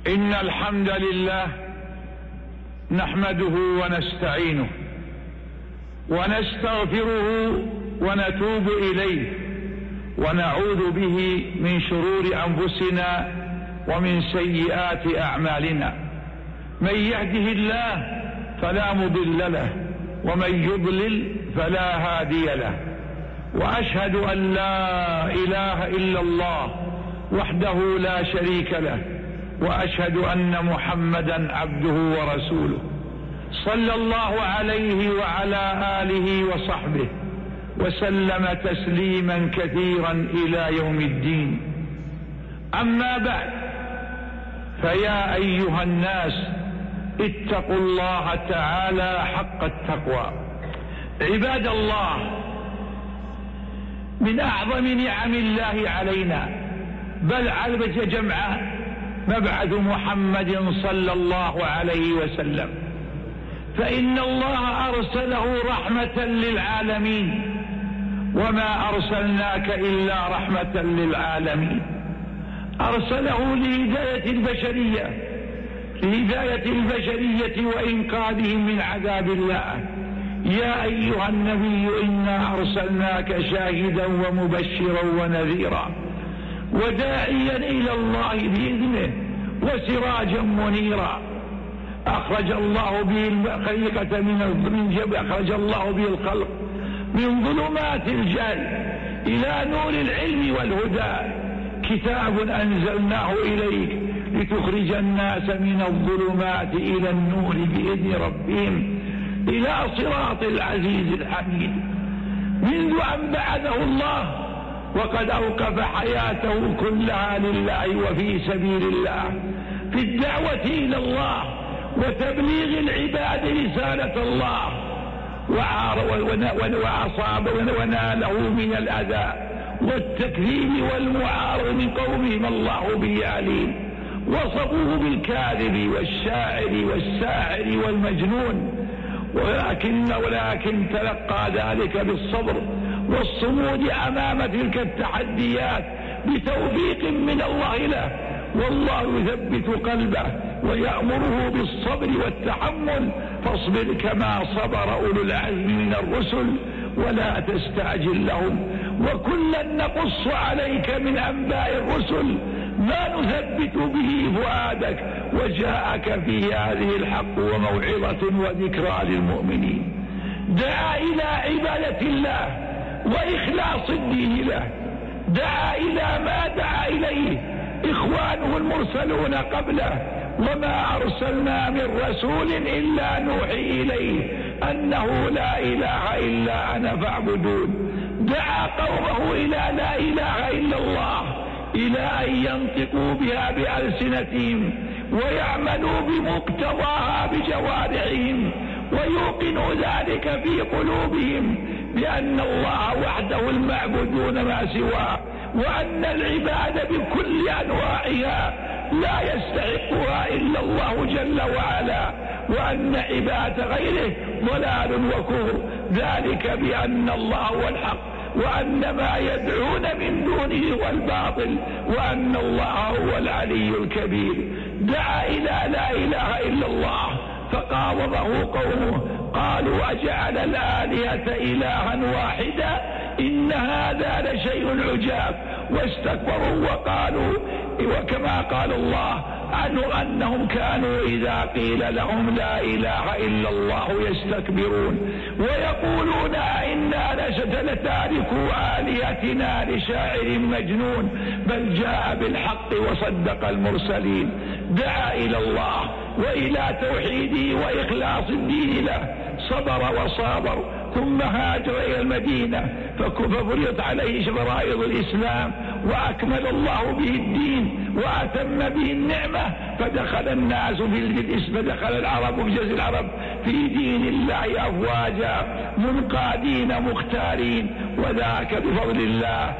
إن الحمد لله نحمده ونستعينه ونستغفره ونتوب إليه ونعوذ به من شرور أنفسنا ومن سيئات أعمالنا. من يهده الله فلا مضل له ومن يضلل فلا هادي له، وأشهد أن لا إله إلا الله وحده لا شريك له، وأشهد أن محمدا عبده ورسوله صلى الله عليه وعلى آله وصحبه وسلم تسليما كثيرا إلى يوم الدين. أما بعد، فيا أيها الناس اتقوا الله تعالى حق التقوى. عباد الله، من أعظم نعم الله علينا بل علبة جمعة مبعث محمد صلى الله عليه وسلم، فإن الله أرسله رحمة للعالمين، وما أرسلناك إلا رحمة للعالمين. أرسله لهداية البشرية وإنقاذهم من عذاب الله. يا أيها النبي إنا أرسلناك شاهدا ومبشرا ونذيرا وداعيا إلى الله بإذنه وسراجا منيرا. أخرج الله به الخليقة أخرج الله به الخلق من ظلمات الجهل إلى نور العلم والهدى. كتاب أنزلناه إليك لتخرج الناس من الظلمات إلى النور بإذن ربهم إلى صراط العزيز الحميد. منذ أن بعثه الله وقد أوقف حياته كلها لله وفي سبيل الله في الدعوة إلى الله وتبليغ العباد رسالة الله، وأصاب وناله من الأذى والتكذيب والمعارض من قومهم الله به عليم. وصفوه بالكاذب والشاعر والساحر والمجنون، ولكن تلقى ذلك بالصبر والصمود أمام تلك التحديات بتوفيق من الله له، والله يثبت قلبه ويأمره بالصبر والتحمل. فاصبر كما صبر أولو العزم من الرسل ولا تستعجل لهم، وكلا نقص عليك من أنباء الرسل ما نثبت به فؤادك، وجاءك في هذه الحق وموعظة وذكرى للمؤمنين. دعا إلى عبادة الله وإخلاص الدين له، دعا إلى ما دعا إليه إخوانه المرسلون قبله. وما أرسلنا من رسول إلا نوحي إليه أنه لا إله إلا أنا فاعبدون. دعا قومه إلى لا إله إلا الله، إلى أن ينطقوا بها بألسنتهم ويعملوا بمقتضاها بجوارحهم، ويوقنوا ذلك في قلوبهم بأن الله وحده المعبودون ما سواه، وأن العبادة بكل أنواعها لا يستحقها إلا الله جل وعلا، وأن عبادة غيره ضلال وكفر. ذلك بأن الله هو الحق، وأن ما يدعون من دونه هو الباطل، وأن الله هو العلي الكبير. دعا إلى لا إله إلا الله فقاومه قومه، قالوا أجعل الآلهة إلها واحدا إن هذا لشيء عجاب، واستكبروا وقالوا، وكما قال الله عنه أنهم كانوا إذا قيل لهم لا إله إلا الله يستكبرون ويقولون إنا لتاركوا آلهتنا لشاعر مجنون بل جاء بالحق وصدق المرسلين. دعا إلى الله وإلى توحيده وإخلاص الدين له، صبر وصابر، ثم هاجر إلى المدينة ففرضت عليه فرائض الإسلام، وأكمل الله به الدين وأتم به النعمة، فدخل الناس فدخل العرب في جزء العرب في دين الله أفواجا منقادين مختارين، وذاك بفضل الله.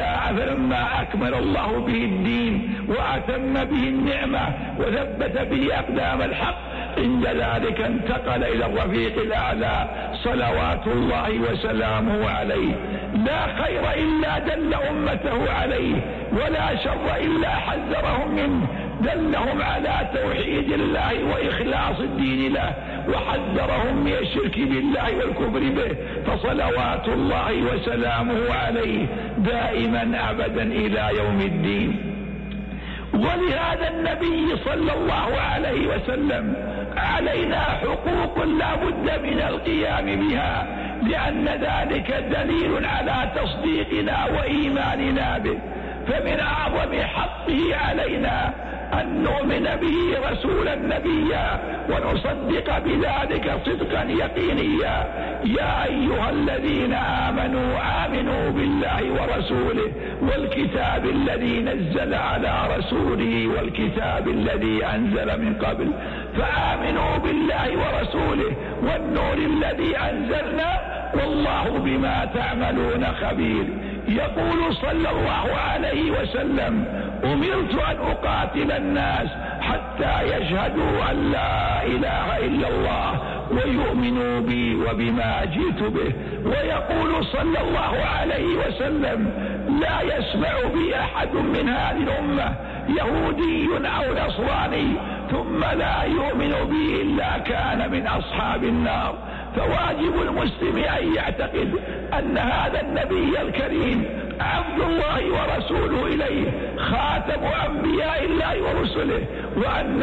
فلما أكمل الله به الدين وأتم به النعمة وثبت به أقدام الحق، عند ذلك انتقل إلى الرفيق الأعلى صلوات الله وسلامه عليه. لا خير إلا دل أمته عليه، ولا شر إلا حذرهم منه. دلهم على توحيد الله وإخلاص الدين له، وحذرهم من الشرك بالله والكفر به، فصلوات الله وسلامه عليه دائما أبدا إلى يوم الدين. ولهذا النبي صلى الله عليه وسلم علينا حقوق لا بد من القيام بها، لأن ذلك دليل على تصديقنا وإيماننا به. فمن أعظم حقه علينا أن نؤمن به رسولا نبيا ونصدق بذلك صدقا يقينيا. يا أيها الذين آمنوا بالله ورسوله والكتاب الذي نزل على رسوله والكتاب الذي أنزل من قبل، فآمنوا بالله ورسوله والنور الذي أنزلنا والله بما تعملون خبير. يقول صلى الله عليه وسلم: أمرت أن أقاتل الناس حتى يشهدوا أن لا إله إلا الله ويؤمنوا بي وبما جئت به. ويقول صلى الله عليه وسلم: لا يسمع بي أحد من هذه الأمة يهودي أو نصراني ثم لا يؤمن بي إلا كان من أصحاب النار. فواجب المسلم أن يعتقد أن هذا النبي الكريم عبد الله ورسوله إليه، خاتم أنبياء الله ورسله، وأن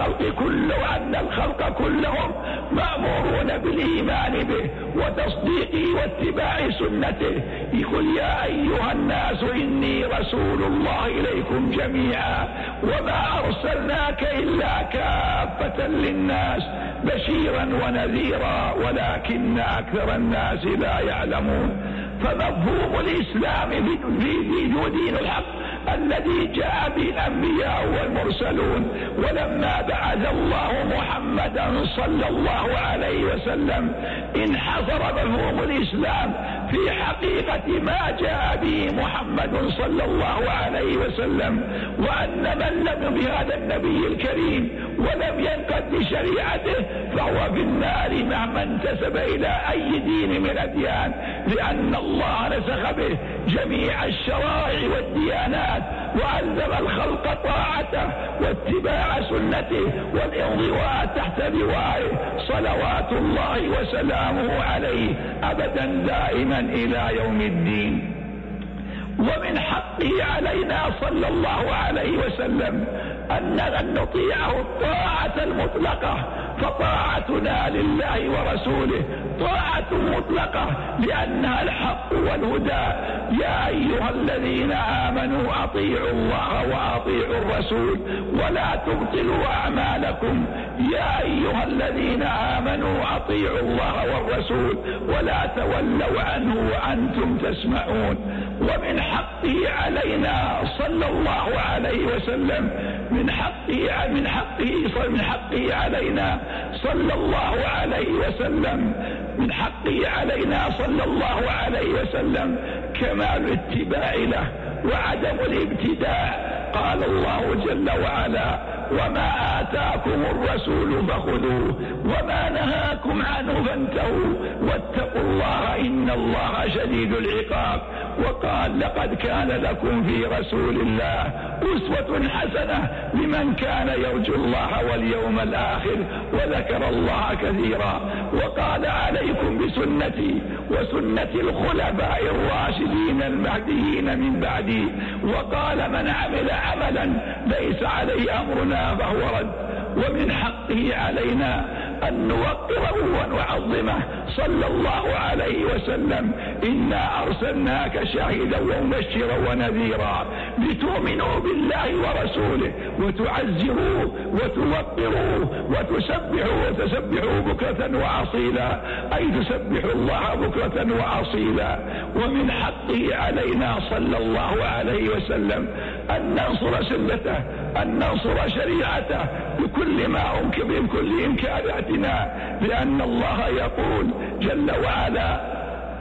الخلق كلهم مأمورون بالإيمان به وتصديقه واتباع سنته. يقول: يا أيها الناس إني رسول الله إليكم جميعا وما أرسلناك إلا كافة للناس بشيرا ونذيرا ولكن أكثر الناس لا يعلمون. فمفهوم الإسلام في دين الحق الذي جاء به الأنبياء والمرسلون. ولما بعث الله محمدا صلى الله عليه وسلم انحصر مفهوم الإسلام في حقيقة ما جاء به محمد صلى الله عليه وسلم، وأن من لم بهذا النبي الكريم ولم ينقد لشريعته فهو في النار مهما انتسب إلى أي دين من الأديان، لأن الله نسخ به جميع الشرائع والديانات وألزم الخلق طاعته واتباع سنته والانضواء تحت لوائه صلوات الله وسلامه عليه أبدا دائما إلى يوم الدين. ومن حقه علينا صلى الله عليه وسلم أن نطيعه الطاعة المطلقة، فطاعتنا لله ورسوله طاعة مطلقة لأنها الحق والهدى. يا أيها الذين آمنوا أطيعوا الله وأطيعوا الرسول ولا تبطلوا أعمالكم. يا أيها الذين آمنوا أطيعوا الله والرسول ولا تولوا عنه وأنتم تسمعون. ومن حقه علينا صلى الله عليه وسلم من حقه علينا صلى الله عليه وسلم من حقه علينا صلى الله عليه وسلم كمال الاتباع له وعدم الابتداع. قال الله جل وعلا: وما آتاكم الرسول فخذوه وما نهاكم عنه فانتهوا واتقوا الله إن الله شديد العقاب. وقال: لقد كان لكم في رسول الله أسوة حسنة لمن كان يرجو الله واليوم الآخر وذكر الله كثيرا. وقال: عليكم بسنتي وسنة الخلفاء الراشدين المهديين من بعدي. وقال: من عمل عملا ليس عليه أمرنا فهو رد. ومن حقه علينا أن نوقره ونعظمه صلى الله عليه وسلم: إنا أرسلناك شاهدا ومبشرا ونذيرا لتؤمنوا بالله ورسوله وتعزروه وتوقروه وتسبحوا بكرة وأصيلا، أي تسبحوا الله بكرة وأصيلا. ومن حقه علينا صلى الله عليه وسلم أن ننصر سنته، أن ننصر شريعته بكل ما أمكن بكل إمكاناتنا، لأن الله يقول جل وعلا: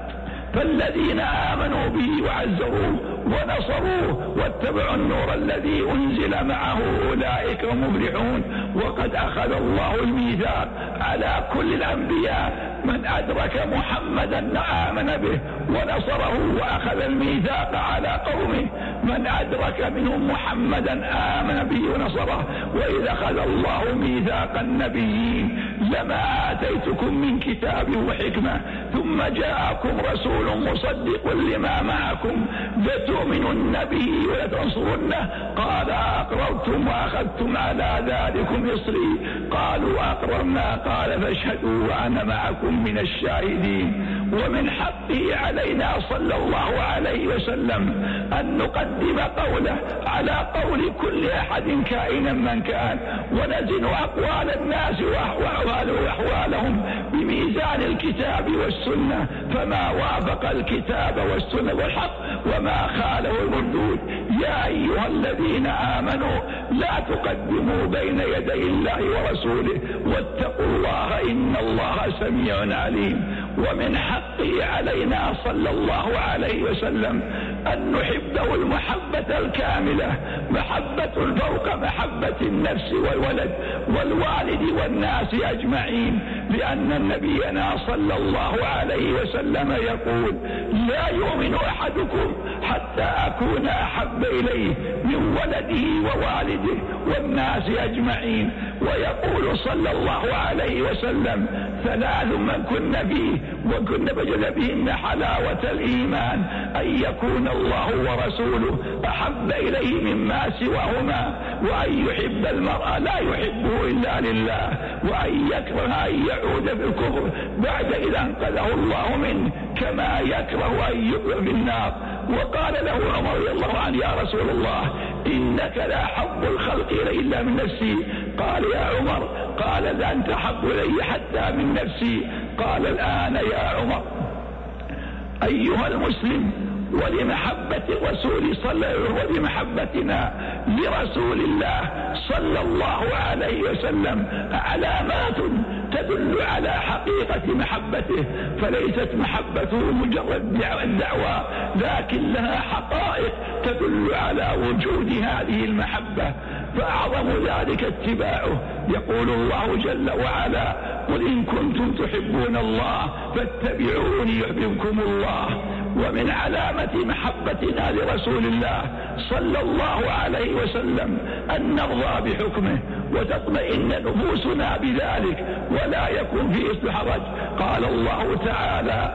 فالذين آمنوا به وعزروه ونصروه واتبعوا النور الذي أنزل معه أولئك هم المفلحون. وقد أخذ الله الميثاق على كل الأنبياء من أدرك محمدا آمن به ونصره، وأخذ الميثاق على قومه من أدرك منهم محمدا آمن به ونصره. وإذا أخذ الله ميثاق النبيين لما آتيتكم من كتاب وحكمة ثم جاءكم رسول مصدق لما معكم لتؤمنن به ولتنصرنه قال أقررتم وأخذتم على ذلكم إصري قالوا أقررنا قال فاشهدوا وأنا معكم من الشاهدين. ومن حقه علينا صلى الله عليه وسلم أن نقدم قوله على قول كل أحد كائنا من كان، ونزن أقوال الناس وأحوالهم بميزان الكتاب والسنة، فما وافق الكتاب والسنة والحق وما خاله المردود. يا أيها الذين آمنوا لا تقدموا بين يدي الله ورسوله واتقوا الله إن الله سميع عليم. ومن حقه علينا صلى الله عليه وسلم أن نحبه المحبة الكاملة، محبة فوق محبة النفس والولد والوالد والناس أجمعين، لأن نبينا صلى الله عليه وسلم يقول لا يؤمن أحدكم حتى أكون أحب إليه من ولده ووالده والناس أجمعين. ويقول صلى الله عليه وسلم ثلاث من كن فيه وكن وجد بهن حلاوة الإيمان أن يكون الله ورسوله أحب إليه مما سواهما، وأن يحب المرء لا يحبه إلا لله، وأن يكره أن يعود في الكفر بعد إذا أنقذه الله منه كما يكره أن يقذف في النار. وقال له عمر رضي الله عنه يا رسول الله إنك لا حب الخلق إلي إلا من نفسي. قال يا عمر قال لا أنت حب إلي حتى من نفسي. قال الآن يا عمر أيها المسلم ولمحبة الرسول ولمحبتنا لرسول الله صلى الله عليه وسلم علامات تدل على حقيقة محبته، فليست محبته مجرد دعوى لكن لها حقائق تدل على وجود هذه المحبة، فأعظم ذلك اتباعه. يقول الله جل وعلا قل إن كنتم تحبون الله فاتبعوني يحببكم الله. ومن علامة محبتنا لرسول الله صلى الله عليه وسلم أن نرضى بحكمه وتطمئن نفوسنا بذلك ولا يكون فيه حرج. قال الله تعالى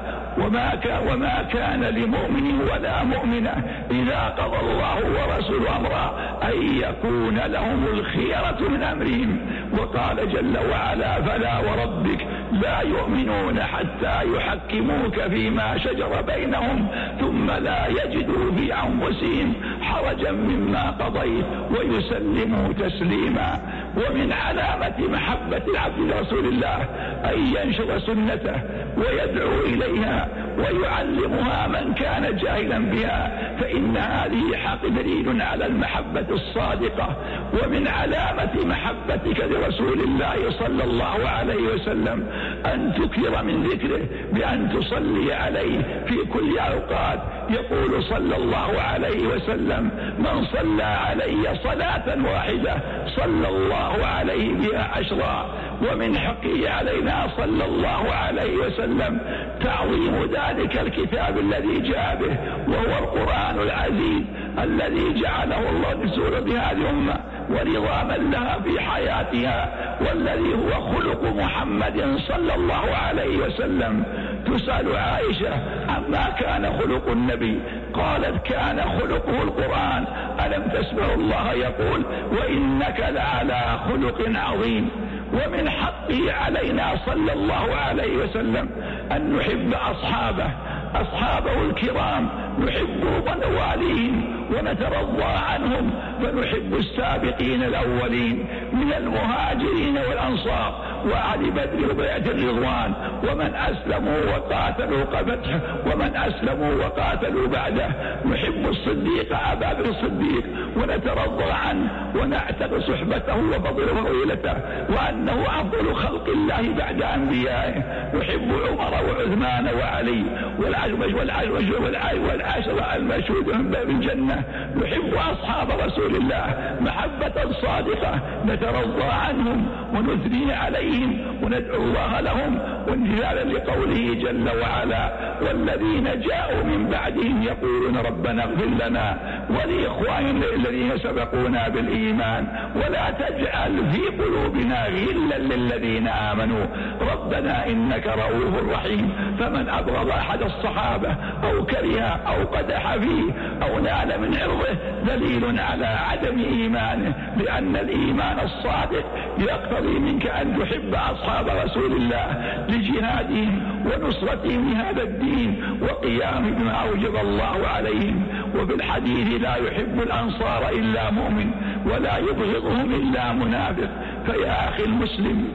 وما كان لمؤمن ولا مؤمنة إذا قضى الله ورسوله أمرا أن يكون لهم الخيرة من أمرهم. وقال جل وعلا فلا وربك لا يؤمنون حتى يحكموك فيما شجر بينهم ثم لا يجدوا في أنفسهم حرجا مما قضيت ويسلموا تسليما. ومن علامة محبة العبد لرسول الله أن ينشر سنته ويدعو إليها ويعلمها من كان جاهلا بها، فإن هذه حق دليل على المحبة الصادقة. ومن علامة محبتك لرسول الله صلى الله عليه وسلم أن تكثر من ذكره بأن تصلي عليه في كل أوقات. يقول صلى الله عليه وسلم من صلى علي صلاة واحدة صلى الله عليه بها 10. ومن حقه علينا صلى الله عليه وسلم تعظيم ذلك الكتاب الذي جاء به وهو القرآن العزيز الذي جعله الله نزولا بهذه الأمة ونظاما لها في حياتها، والذي هو خلق محمد صلى الله عليه وسلم. تسأل عائشة عما كان خلق النبي قالت كان خلقه القرآن. ألم تسمع الله يقول وإنك لعلى خلق عظيم. ومن حقه علينا صلى الله عليه وسلم أن نحب أصحابه الكرام نحبهم ونواليهم ونترضى عنهم، فنحب السابقين الأولين من المهاجرين والأنصار وأهل بدر وبيعة الرضوان، ومن أسلموا وقاتلوا قبله ومن أسلموا وقاتلوا بعده. نحب الصديق أبا بكر الصديق ونترضى عنه ونعتقد صحبته وفضله وفضيلته وأنه أفضل خلق الله بعد أنبيائه. نحب عمر وعثمان وعلي والعشرة المشهود بالجنة. نحب أصحاب رسول الله محبة صادقة، نترضى عنهم ونثني عليهم وندعو الله لهم، وامتثالا لقوله جل وعلا: والذين جاءوا من بعدهم يقولون ربنا اغفر لنا ولإخواننا الذين سبقونا بالإيمان ولا تجعل في قلوبنا غلا للذين آمنوا ربنا إنك رؤوف رحيم. فمن أبغض أحد الصحابة أو كره أو قدح فيه أو نال من عرضه دليل على عدم إيمانه، لأن الإيمان الصادق يقتضي منك أن تحب أصحاب رسول الله لجهادهم ونصرتهم لهذا الدين وقيامهم بما أوجب الله عليهم. وفي الحديث: لا يحب الأنصار إلا مؤمن ولا يبغضهم إلا منافق. فيا أخي المسلم،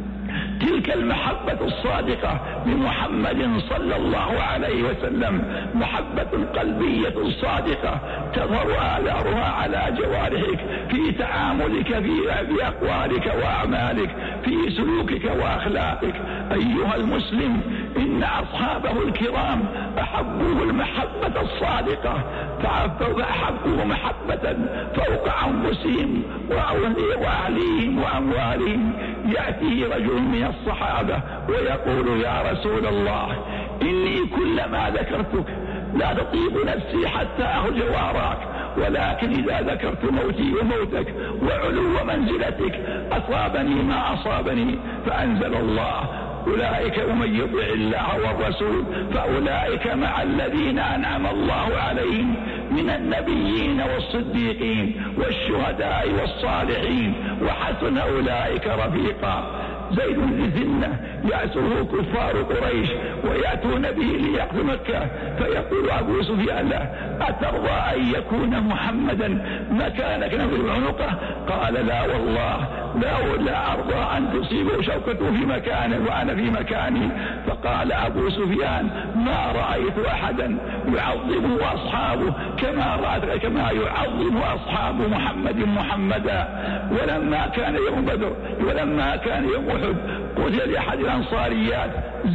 تلك المحبة الصادقة لمحمد صلى الله عليه وسلم محبة قلبية صادقة تظهر آثارها على جوارحك في تعاملك في أقوالك وأعمالك في سلوكك وأخلاقك. أيها المسلم، إن أصحابه الكرام أحبوه المحبة الصادقة، فأحبوه محبة فوق أنفسهم وأهليهم وأموالهم. يأتي رجل من الصحابة ويقول: يا رسول الله، إني كلما ذكرتك لا تطيب نفسي حتى أخرج وراك، ولكن إذا ذكرت موتي وموتك وعلو منزلتك أصابني ما أصابني. فأنزل الله: أولئك ومن يطع الله والرسول فأولئك مع الذين أنعم الله عليهم من النبيين والصديقين والشهداء والصالحين وحسن أولئك رفيقا. زيد بن ثنة يأسره كفار قريش ويأتون به ليأخذ مكة، فيقول أبو سفيان له: أترضى أن يكون محمدا مكانك نضرب عنقه؟ قال: لا والله، لا أرضى أن تصيبه شوكته في مكانه وأنا في مكاني. فقال أبو سفيان: ما رأيت أحدا يعظمه أصحابه كما يعظم أصحاب محمدا. ولما كان يوم بدر ولما كان يوم أحد قتل لأحد الأنصاريات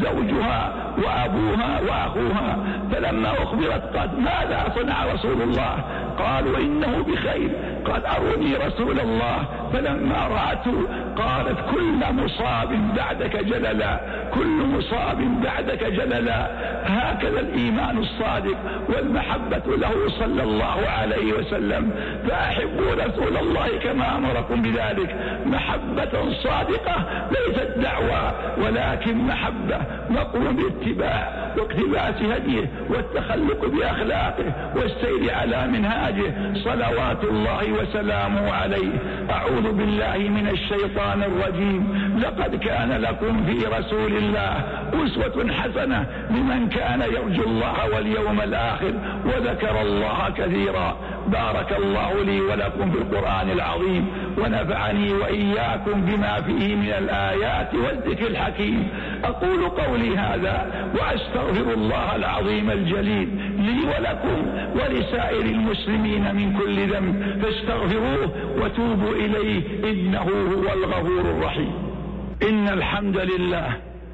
زوجها وأبوها وأخوها، فلما أخبرت قالت: ماذا صنع رسول الله؟ قالوا: إنه بخير. قال: أروني رسول الله. فلما رأته قالت: كل مصاب بعدك جللا، كل مصاب بعدك جللا. هكذا الإيمان الصادق والمحبة له صلى الله عليه وسلم. فأحبوا رسول الله كما أمركم بذلك محبة صادقة، ليست دعوة ولكن محبة مقرون باتباع واقتباس هديه والتخلق بأخلاقه والسير على منهاجه صلوات الله وسلامه عليه. أعوذ بالله من الشيطان الرجيم. لقد كان لكم في رسول الله أسوة حسنة لمن كان يرجو الله واليوم الآخر وذكر الله كثيرا. بارك الله لي ولكم في القرآن العظيم، ونفعني وإياكم بما فيه من الآيات والذكر الحكيم. أقول قولي هذا وأستغفر الله العظيم الجليل لي ولكم ولسائر المسلمين من كل ذنب، فاستغفروه وتوبوا إليه إنه هو الغفور الرحيم. إن الحمد لله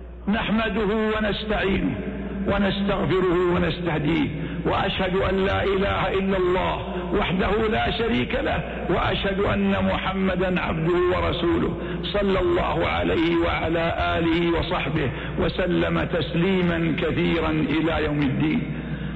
نحمده ونستعينه ونستغفره ونستهديه، وأشهد أن لا إله إلا الله وحده لا شريك له، وأشهد أن محمدا عبده ورسوله صلى الله عليه وعلى آله وصحبه وسلم تسليما كثيرا إلى يوم الدين.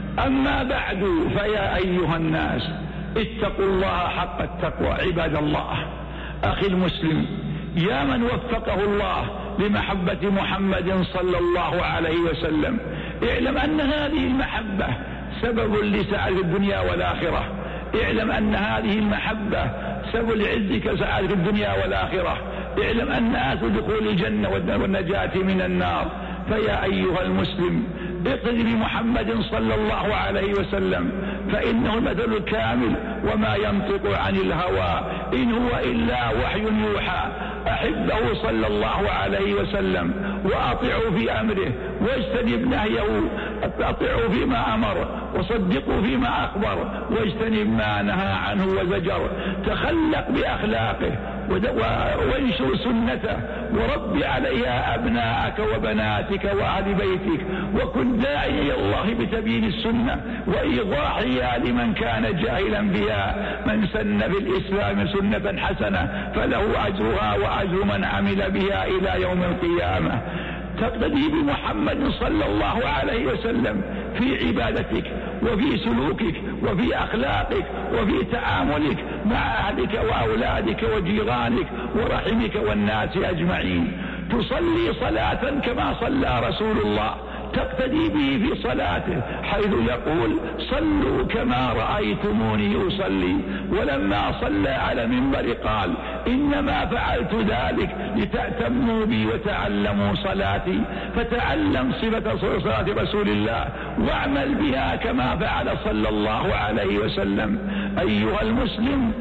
أما بعد، فيا أيها الناس اتقوا الله حق التقوى. عباد الله، أخي المسلم، يا من وفقه الله لمحبة محمد صلى الله عليه وسلم، اعلم أن هذه المحبة سبب لسعادة الدنيا والآخرة. اعلم أن هذه المحبة سبب لعزك سعادة الدنيا والآخرة. اعلم أن آت دخول الجنة والنجاة من النار. فيا أيها المسلم، اقتدي بمحمد صلى الله عليه وسلم فإنه المثل الكامل وما ينطق عن الهوى إن هو إلا وحي يوحى. أحبه صلى الله عليه وسلم وأطيعوا في أمره واجتنب نهيه، أطيعوا فيما أمر وصدقوا فيما أخبر واجتنب ما نهى عنه وزجر. تخلق بأخلاقه وانشر سنته ورب عليها أبناءك وبناتك وأهل بيتك، وكن داعيا إلى الله بتبيين السنة وإيضاحها لمن كان جاهلا بها. من سن في الإسلام سنة حسنة فله أجرها وأجر من عمل بها إلى يوم القيامة. تقتدي بمحمد صلى الله عليه وسلم في عبادتك وفي سلوكك وفي أخلاقك وفي تعاملك مع أهلك وأولادك وجيرانك ورحمك والناس أجمعين. تصلي صلاة كما صلى رسول الله، تقتدي به في صلاته حيث يقول صلوا كما رأيتموني أصلي، ولما صلى على المنبر قال إنما فعلت ذلك لتأتموا بي وتعلموا صلاتي. فتعلم صفة صلاة رسول الله واعمل بها كما فعل صلى الله عليه وسلم. أيها المسلم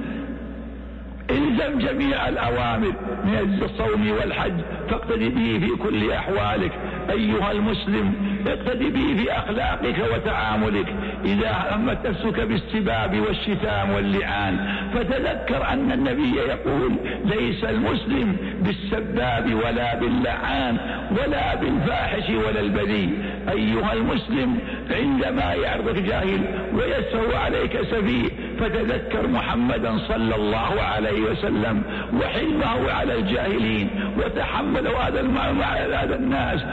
الزم جميع الأوامر من الصوم والحج، فاقتدي به في كل أحوالك. أيها المسلم اقتدي به في أخلاقك وتعاملك. إذا همت نفسك بالسباب والشتام واللعان فتذكر أن النبي يقول ليس المسلم بالسباب ولا باللعان ولا بالفاحش ولا البذيء. أيها المسلم عندما يعرضك جاهل ويسهو عليك سفيه فتذكر محمدا صلى الله عليه وسلم وحلمه على الجاهلين وتحمله هذا الناس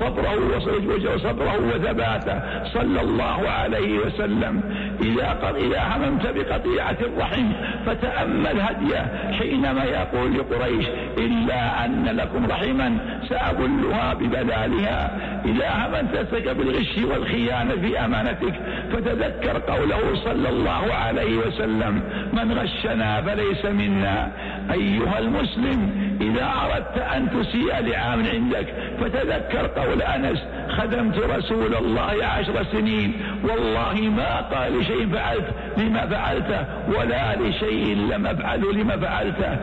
وصبره وثباته صلى الله عليه وسلم. إذا هممت بقطيعة الرحم فتأمل هديه حينما يقول لقريش إلا أن لكم رحما سأبلها ببلالها. إذا هممت نفسك بالغش والخيانة في أمانتك فتذكر قوله صلى الله عليه وسلم من غشنا فليس منا. أيها المسلم إذا أردت أن تسيء لعام عندك فتذكر قول أنس خدمت رسول الله 10 سنين والله ما قال لشيء فعلت لما فعلته ولا لشيء لم أفعله لما فعلته.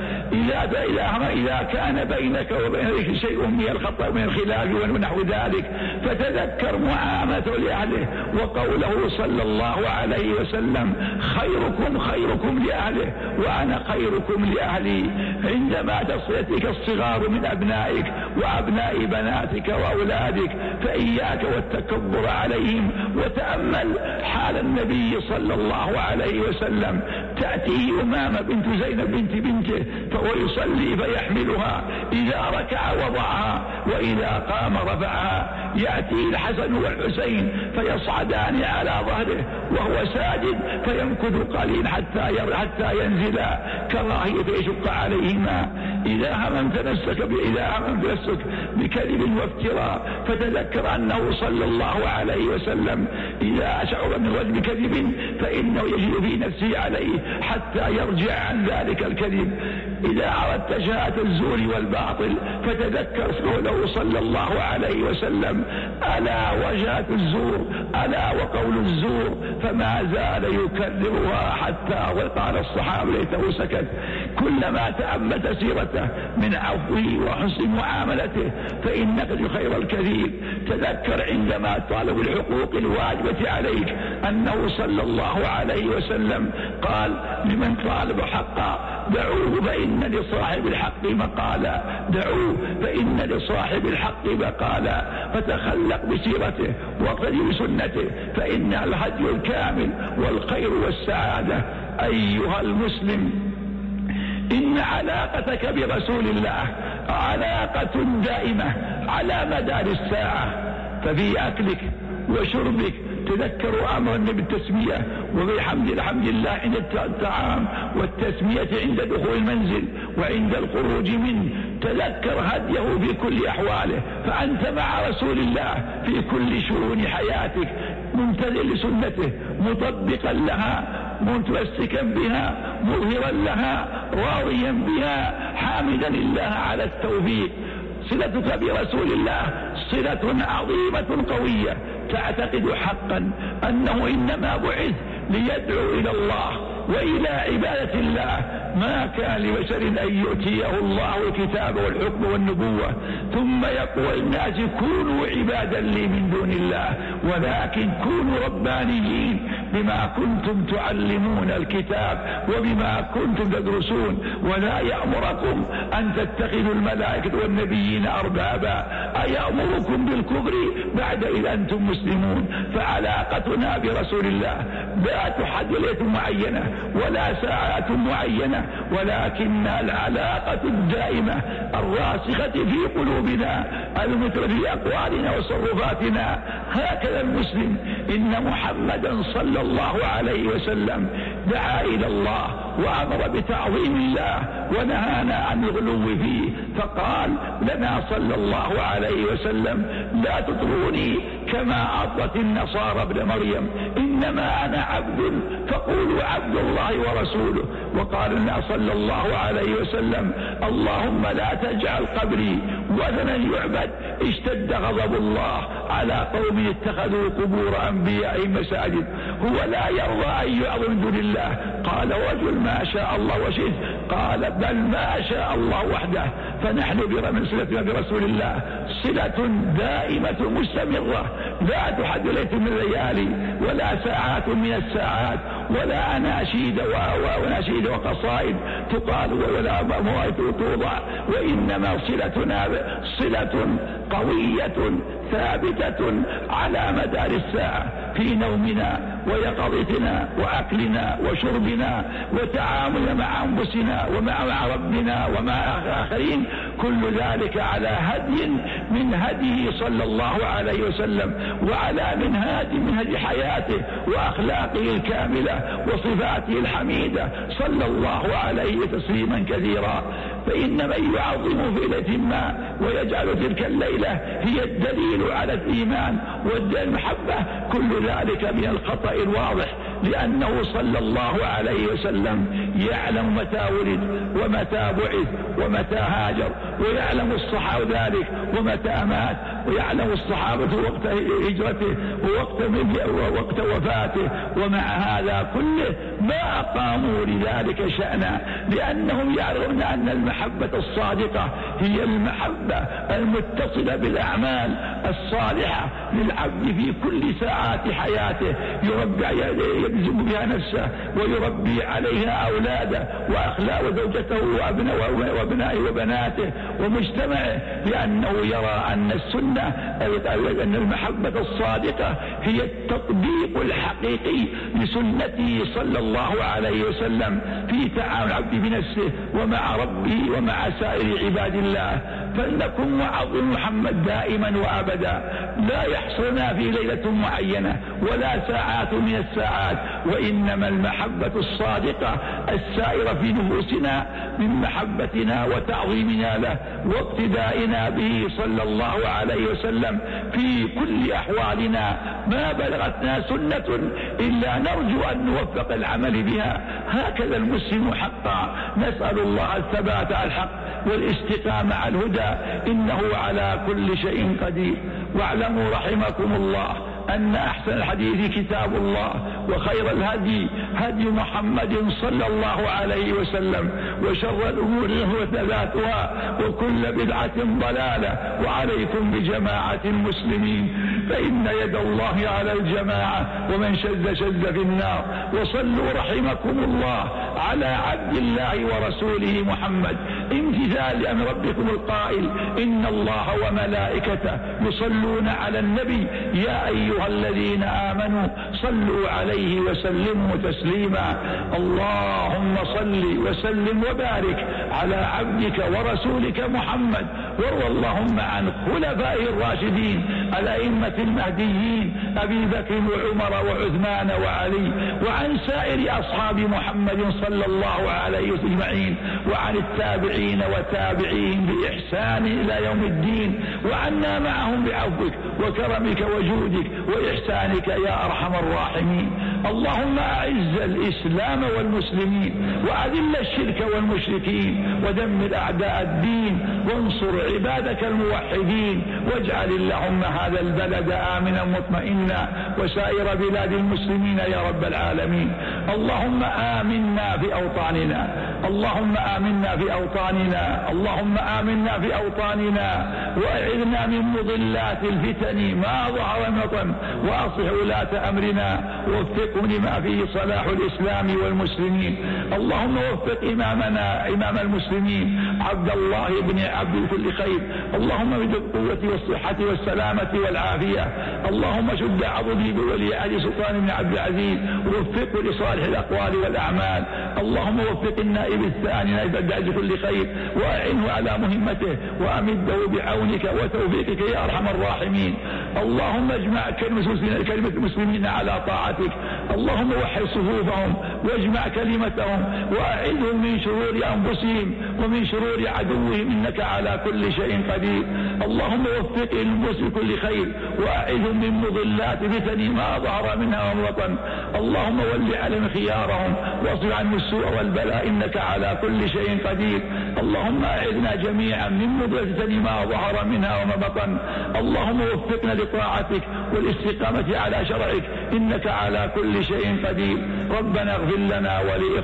إذا كان بينك وبين شيء من الخطأ من الخلاف ونحو ذلك فتذكر معاملته لأهله وقوله صلى الله عليه وسلم خيركم خيركم لأهله وأنا خيركم لأهلي. عندما تصلتك الصغار من أبنائك وأبناء بناتك وأولادك فإياك والتكبر عليهم وتأمل حال النبي صلى الله عليه وسلم. تأتيه أمامة بنت زينب بنت بنته فهو يصلي فيحملها، إذا ركع وضعها وإذا قام رفعها. يأتي الحسن والحسين فيصعدان على ظهره وهو ساجد فيمكث قليلا حتى ينزلا كراهية يشق عليهما. إذا هممت نفسك بكذب وافتراء فتذكر أنه صلى الله عليه وسلم إذا شعر من الرجل بكذب فإنه يجد في نفسه عليه حتى يرجع عن ذلك الكذب. إذا أردت شهادة الزور والباطل فتذكر قوله صلى الله عليه وسلم ألا وشهادة الزور ألا وقول الزور فما زال يكررها حتى قال الصحابة ليته سكت. كلما تأملت سيرته من عفوه وحسن معاملته فإنك خير الكثير. تذكر عندما طالب الحقوق الواجبة عليك أنه صلى الله عليه وسلم قال لمن طالب حقا دعوه فإن لصاحب الحق مقالا، دعوه فإن لصاحب الحق مقالا. فتخلق بسيرته واقتدي بسنته فإن الهدي الكامل والخير والسعادة. أيها المسلم إن علاقتك برسول الله علاقة دائمة على مدار الساعة. ففي أكلك وشربك تذكروا أمر بالتسمية الحمد لله عند الطعام والتسمية عند دخول المنزل وعند الخروج منه. تذكر هديه في كل أحواله فأنت مع رسول الله في كل شؤون حياتك ممتثل لسنته مطبقا لها متمسكا بها مظهرا لها راضيا بها حامدا الله على التوفيق. صلتك برسول الله صلة عظيمة قوية، تعتقد حقا أنه إنما بعث ليدعو إلى الله وإلى عبادة الله. ما كان لبشر أن يؤتيه الله الكتاب والحكم والنبوة ثم يقول الناس كونوا عبادا لي من دون الله، ولكن كونوا ربانيين بما كنتم تعلمون الكتاب وبما كنتم تدرسون، ولا يأمركم أن تتخذوا الملائكة والنبيين أربابا، أيأمركم بالكفر بعد إذ أنتم مسلمون. فعلاقتنا برسول الله لا تحدد ليلة معينة ولا ساعات معينة، ولكن العلاقة الدائمة الراسخة في قلوبنا المثل في أقوالنا وتصرفاتنا. هكذا المسلم. إن محمدا صلى الله عليه وسلم دعا إلى الله وأمر بتعظيم الله ونهانا عن الغلو فيه، فقال لنا صلى الله عليه وسلم لا تطروني كما أطرت النصارى ابن مريم، إنما أنا عبد فقولوا عبد الله ورسوله. وقال لنا صلى الله عليه وسلم اللهم لا تجعل قبري وثنا يعبد، اشتد غضب الله على قوم اتخذوا قبور أنبيائهم مساجد. هو لا يرضى أن يعظم من دون الله. قال رجل ما شاء الله وشئت، قال بل ما شاء الله وحده. فنحن من صلتنا برسول الله صلة دائمة مستمرة لا تحد ليلة من الليالي ولا ساعات من الساعات ولا أناشيد وقصائد تقال ولا مواعظ توضع، وإنما صلتنا صلة قوية ثابتة على مدار الساعة في نومنا ويقظتنا وأكلنا وشربنا وتعاملنا مع أنفسنا ومع ربنا ومع آخرين، كل ذلك على هدي من هديه صلى الله عليه وسلم وعلى منهج حياته وأخلاقه الكاملة وصفاته الحميدة صلى الله عليه تسليما كثيرا. فإن من يعظم في ليلة ما ويجعل تلك الليلة هي الدليل على الإيمان والمحبة، كل ذلك من الخطأ الواضح، لأنه صلى الله عليه وسلم يعلم متى ولد ومتى بعث ومتى هاجر، ويعلم الصحابة ذلك ومتى مات، ويعلم الصحابة وقت هجرته ووقت وفاته. ومع هذا كله ما أقاموا لذلك شأنا، لأنهم يعلمون أن المحبة الصادقة هي المحبة المتصلة بالأعمال الصالحة للعبد في كل ساعات حياته، يلزم بها نفسه ويربي عليها أولاده وأخلاق وزوجته وأبنائه وبناته ومجتمعه، لأنه يرى أن السنة أن المحبة الصادقة هي التطبيق الحقيقي لسنته صلى الله عليه وسلم في تعامل العبد بنفسه ومع ربه ومع سائر عباد الله. فلنكن نعظم محمد دائما وأبدا، لا يحصرنا في ليلة معينة ولا ساعات من الساعات، وإنما المحبة الصادقة السائرة في نفوسنا من محبتنا وتعظيمنا له واقتدائنا به صلى الله عليه وسلم في كل أحوالنا. ما بلغتنا سنة إلا نرجو أن نوفق العمل بها. هكذا المسلم حقا. نسأل الله الثبات على الحق والاستقامة على الهدى، إنه على كل شيء قدير. واعلموا رحمكم الله أن أحسن الحديث كتاب الله، وخير الهدي هدي محمد صلى الله عليه وسلم، وشر الأمور محدثاتها وكل بدعة ضلالة. وعليكم بجماعة المسلمين، فإن يد الله على الجماعة، ومن شذ في النار. وصلوا رحمكم الله على عبد الله ورسوله محمد، امتثال لأمر ربكم القائل إن الله وملائكته يصلون على النبي يا أيها الذين آمنوا صلوا عليه وسلموا تسليما. اللهم صل وسلم وبارك على عبدك ورسولك محمد، وارض اللهم عن خلفائه الراشدين الأئمة المهديين أبي بكر وعمر وعثمان وعلي، وعن سائر أصحاب محمد صلى الله عليه وسلم أجمعين، وعن التابعين وتابعين بإحسان إلى يوم الدين، وعنا معهم بعفوك وكرمك وجودك وإحسانك يا أرحم الراحمين. اللهم أعز الإسلام والمسلمين، وأذل الشرك والمشركين، ودمر أعداء الدين، وانصر وانصر عبادك الموحدين، واجعل اللهم هذا البلد آمنا مطمئنا وسائر بلاد المسلمين يا رب العالمين. اللهم آمنا في أوطاننا، اللهم آمنا في أوطاننا، اللهم آمنا في أوطاننا، وأعذنا من مضلات الفتن ما ظهر من بطن، وأصلح ولاة أمرنا ووفقهم لما فيه صلاح الإسلام والمسلمين. اللهم وفق إمامنا إمام المسلمين عبد الله بن عبد كل خير، اللهم بالقوة والصحة والسلامة والعافية. اللهم شد عضده بولي عهد سلطان بن عبد العزيز، ووفقه لصالح الأقوال والأعمال. اللهم وفق النائب الثاني نائب الداعي كل خير، وأعنه على مهمته، وأمده بعونك وتوفيقك يا أرحم الراحمين. اللهم اجمع كلمة المسلمين على طاعتك، اللهم وحد صفوفهم واجمع كلمتهم، وأعذهم من شرور أنفسهم ومن شرور عدوهم، إنك على كل شيء قدير. اللهم وفق المسلمين كل خير، وأعذهم من مضلات فتن ما ظهر منها وما بطن. اللهم ول عليهم خيارهم واصرف عنهم السوء والبلاء، إنك على كل شيء قدير. اللهم أعذنا جميعا من مضلات فتن ما ظهر منها وما بطن. اللهم وفقنا لطاعتك والاستقامة على شرعك، إنك على كل شيء قدير. ربنا اغفر لنا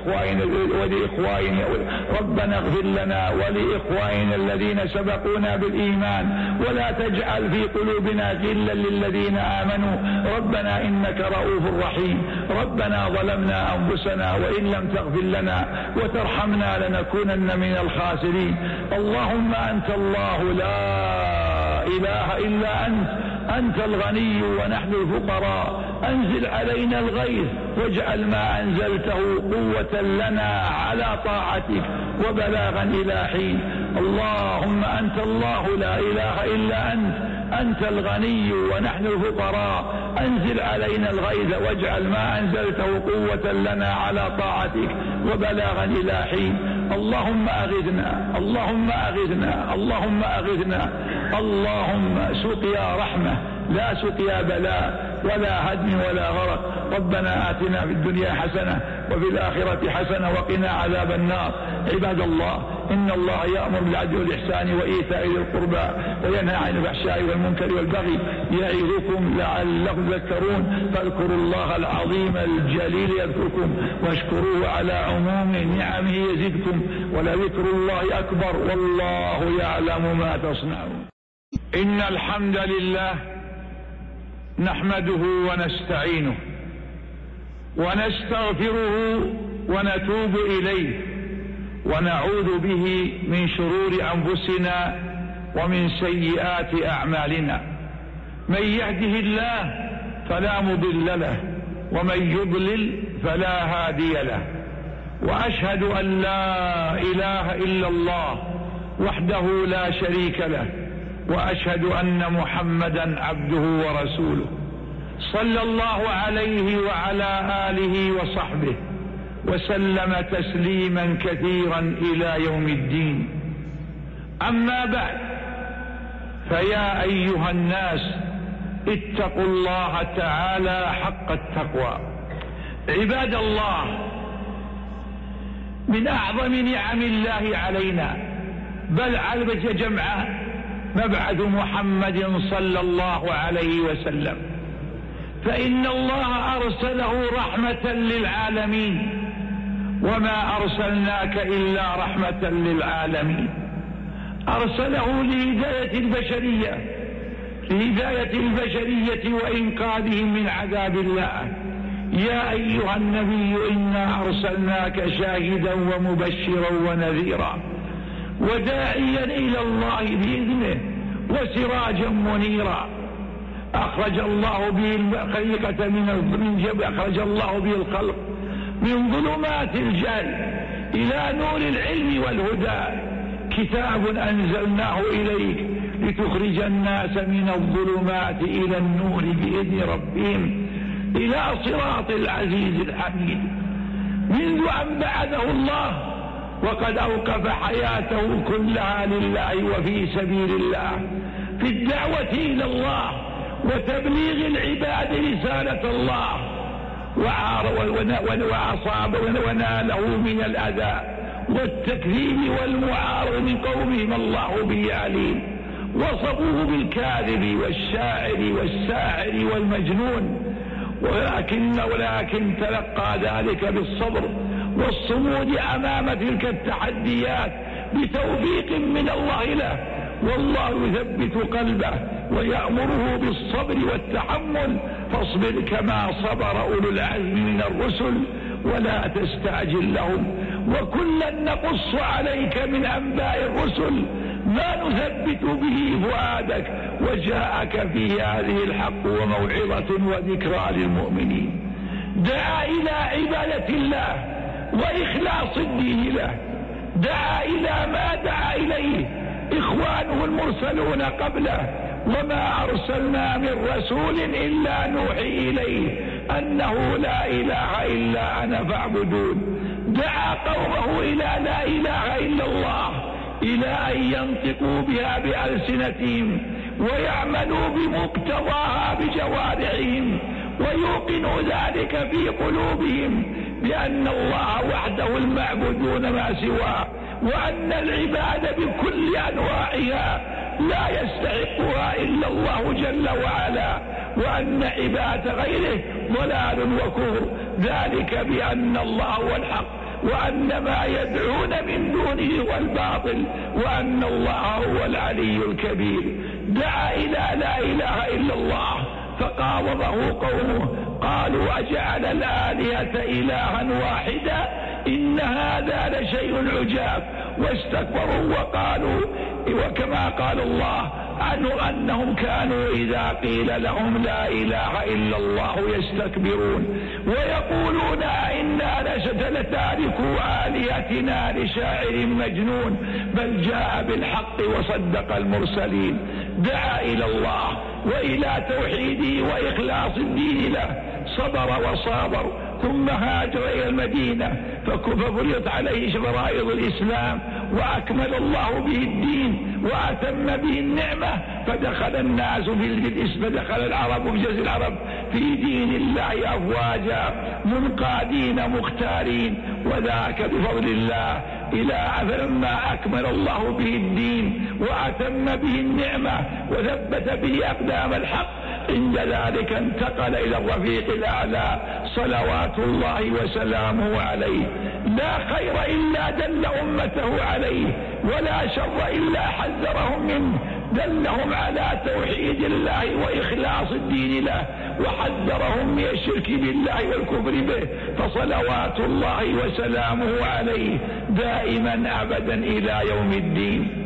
ربنا اغفر لنا ولإخواننا الذين سبقونا بالإيمان، ولا تجعل في قلوبنا غلا للذين آمنوا، ربنا إنك رؤوف رحيم. ربنا ظلمنا أنفسنا وإن لم تغفر لنا وترحمنا لنكونن من الخاسرين. اللهم أنت الله لا إله إلا أنت الغني ونحن الفقراء، أنزل علينا الغيث واجعل ما أنزلته قوة لنا على طاعتك وبلاغا إلى حين. اللهم أنت الله لا إله إلا أنت الغني ونحن الفقراء، أنزل علينا الغيث واجعل ما أنزلته قوة لنا على طاعتك وبلاغا إلى حين. اللهم أغثنا، اللهم أغثنا، اللهم أغثنا. اللهم سقيا رحمة لا سقيا بلاء ولا هدم ولا غرق. ربنا آتنا في الدنيا حسنة وفي الآخرة حسنة وقنا عذاب النار. عباد الله، إن الله يأمر بالعدل والإحسان وإيتاء ذي القربى وينهى عن الفحشاء والمنكر والبغي يعظكم لعلكم تذكرون. فاذكروا الله العظيم الجليل يذكركم، واشكروه على عموم نعمه يزدكم، ولذكر الله أكبر والله يعلم ما تصنعون. إن الحمد لله نحمده ونستعينه ونستغفره ونتوب إليه، ونعوذ به من شرور أنفسنا ومن سيئات أعمالنا. من يهده الله فلا مضل له، ومن يضلل فلا هادي له. وأشهد أن لا إله إلا الله وحده لا شريك له، وأشهد أن محمدا عبده ورسوله، صلى الله عليه وعلى آله وصحبه وسلم تسليما كثيرا إلى يوم الدين. أما بعد، فيا أيها الناس اتقوا الله تعالى حق التقوى. عباد الله، من أعظم نعم الله علينا بل على جمع مبعث محمد صلى الله عليه وسلم، فإن الله أرسله رحمة للعالمين، وما أرسلناك إلا رحمة للعالمين. أرسله لهداية البشرية وإنقاذهم من عذاب الله. يا أيها النبي إنا أرسلناك شاهدا ومبشرا ونذيرا وداعيا إلى الله بإذنه وسراجا منيرا. أخرج الله به الخليقة أخرج الله به الخلق من ظلمات الجهل إلى نور العلم والهدى. كتاب أنزلناه إليك لتخرج الناس من الظلمات إلى النور بإذن ربهم إلى صراط العزيز الحميد. منذ أن بعثه الله وقد أوقف حياته كلها لله وفي سبيل الله، في الدعوة إلى الله وتبليغ العباد رسالة الله، وأصاب وناله من الأذى والتكذيب والمعارض من قومهم الله به عليم. وصفوه بالكاذب والشاعر والساحر والمجنون، ولكن تلقى ذلك بالصبر والصمود أمام تلك التحديات بتوفيق من الله له، والله يثبت قلبه ويأمره بالصبر والتحمل. فاصبر كما صبر أولو العزم من الرسل ولا تستعجل لهم، وكلا نقص عليك من أنباء الرسل ما نثبت به فؤادك، وجاءك في هذه الحق وموعظة وذكرى للمؤمنين. دعا إلى عبادة الله وإخلاص الدين له، دعا إلى ما دعا إليه إخوانه المرسلون قبله: وما أرسلنا من رسول إلا نوحي إليه أنه لا إله إلا أنا فاعبدون. دعا قومه إلى لا إله إلا الله، إلى أن ينطقوا بها بألسنتهم ويعملوا بمقتضاها بجوارحهم، ويوقنوا ذلك في قلوبهم بأن الله وحده المعبودون ما سواه، وأن العبادة بكل أنواعها لا يستحقها إلا الله جل وعلا، وأن عبادة غيره ضلال وكفر، ذلك بأن الله هو الحق وأن ما يدعون من دونه هو الباطل، وأن الله هو العلي الكبير. دعا إلى لا إله إلا الله فقاومه قومه قالوا: أجعل الآلهة إلها واحدا إن هذا لشيء عجاب، واستكبروا وقالوا، وكما قال الله عنه أنهم كانوا إذا قيل لهم لا إله إلا الله يستكبرون ويقولون إنا لتاركوا آلهتنا لشاعر مجنون بل جاء بالحق وصدق المرسلين. دعا إلى الله وإلى توحيده وإخلاص الدين له، صبر وصابر، ثم هاجر إلى المدينة ففرضت عليه فرائض الإسلام وأكمل الله به الدين وأتم به النعمة، فدخل الناس فدخل العرب في جزء العرب في دين الله أفواجا منقادين مختارين، وذاك بفضل الله إلى فلما أكمل الله به الدين وأتم به النعمة وثبت به أقدام الحق، عند ذلك انتقل إلى الرفيق الأعلى صلوات الله وسلامه عليه. لا خير إلا دل أمته عليه، ولا شر إلا حذرهم منه، دلهم على توحيد الله وإخلاص الدين له، وحذرهم من الشرك بالله والكفر به، فصلوات الله وسلامه عليه دائما أبدا إلى يوم الدين.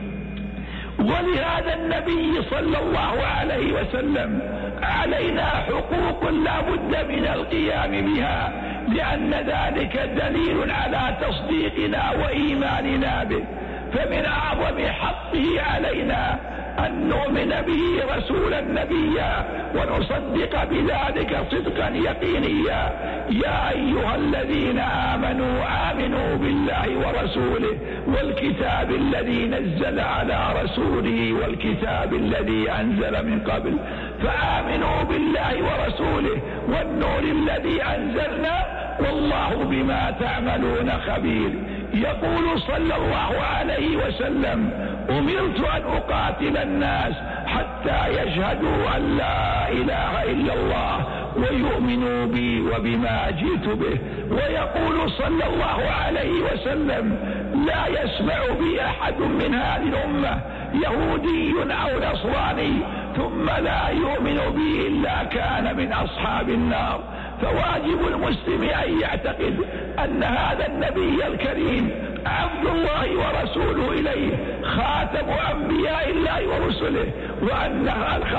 ولهذا النبي صلى الله عليه وسلم علينا حقوق لا بد من القيام بها، لأن ذلك دليل على تصديقنا وإيماننا به. فمن أعظم حقه علينا أن نؤمن به رسولا نبيا ونصدق بذلك صدقا يقينيا. يا أيها الذين آمنوا بالله ورسوله والكتاب الذي نزل على رسوله والكتاب الذي أنزل من قبل، فآمنوا بالله ورسوله والنور الذي أنزلنا والله بما تعملون خبير. يقول صلى الله عليه وسلم: أمرت أن أقاتل الناس حتى يشهدوا أن لا إله إلا الله ويؤمنوا بي وبما جئت به. ويقول صلى الله عليه وسلم: لا يسمع بي أحد من هذه الأمة يهودي أو نصراني ثم لا يؤمن بي إلا كان من أصحاب النار. فواجب المسلم أن يعتقد أن هذا النبي الكريم عبد الله ورسوله إليه، خاتم أنبياء الله ورسله، وأن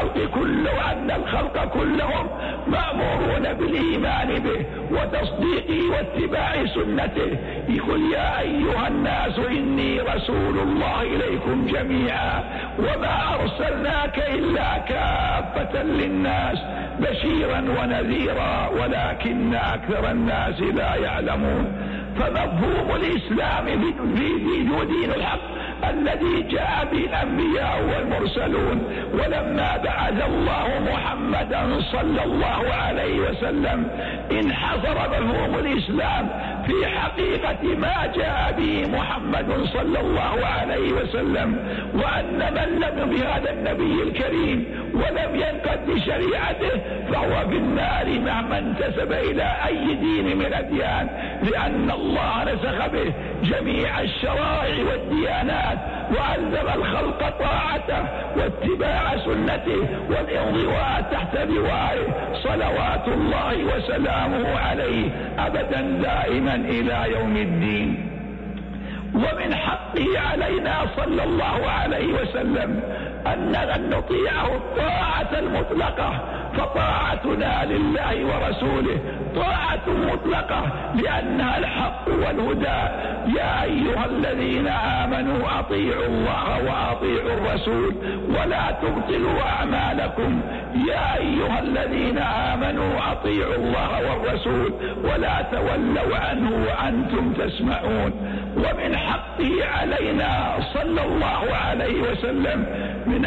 الخلق كلهم مأمورون بالإيمان به وتصديقه واتباع سنته. يقول: يا أيها الناس إني رسول الله إليكم جميعا وما أرسلناك إلا كافة للناس بشيرا ونذيرا ولكن أكثر الناس لا يعلمون. فمفهوم الإسلام في دين الحق الذي جاء به الأنبياء والمرسلون. ولما بعث الله محمدا صلى الله عليه وسلم انحصر مفهوم الإسلام في حقيقة ما جاء به محمد صلى الله عليه وسلم، وأن من لم بهذا النبي الكريم ولم ينقد لشريعته فهو في النار مع من انتسب إلى أي دين من الأديان، لأن الله نسخ به جميع الشرائع والديانات وألزم الخلق طاعته واتباع سنته والانضواء تحت لوائه صلوات الله وسلامه عليه أبدا دائما إلى يوم الدين. ومن حقه علينا صلى الله عليه وسلم أن نطيعه الطاعة المطلقة، فطاعتنا لله ورسوله طاعة مطلقة لأنها الحق والهدى. يا أيها الذين آمنوا أطيعوا الله وأطيعوا الرسول ولا تبطلوا أعمالكم. يا أيها الذين آمنوا أطيعوا الله والرسول ولا تولوا عنه وأنتم تسمعون. ومن حقه علينا صلى الله عليه وسلم من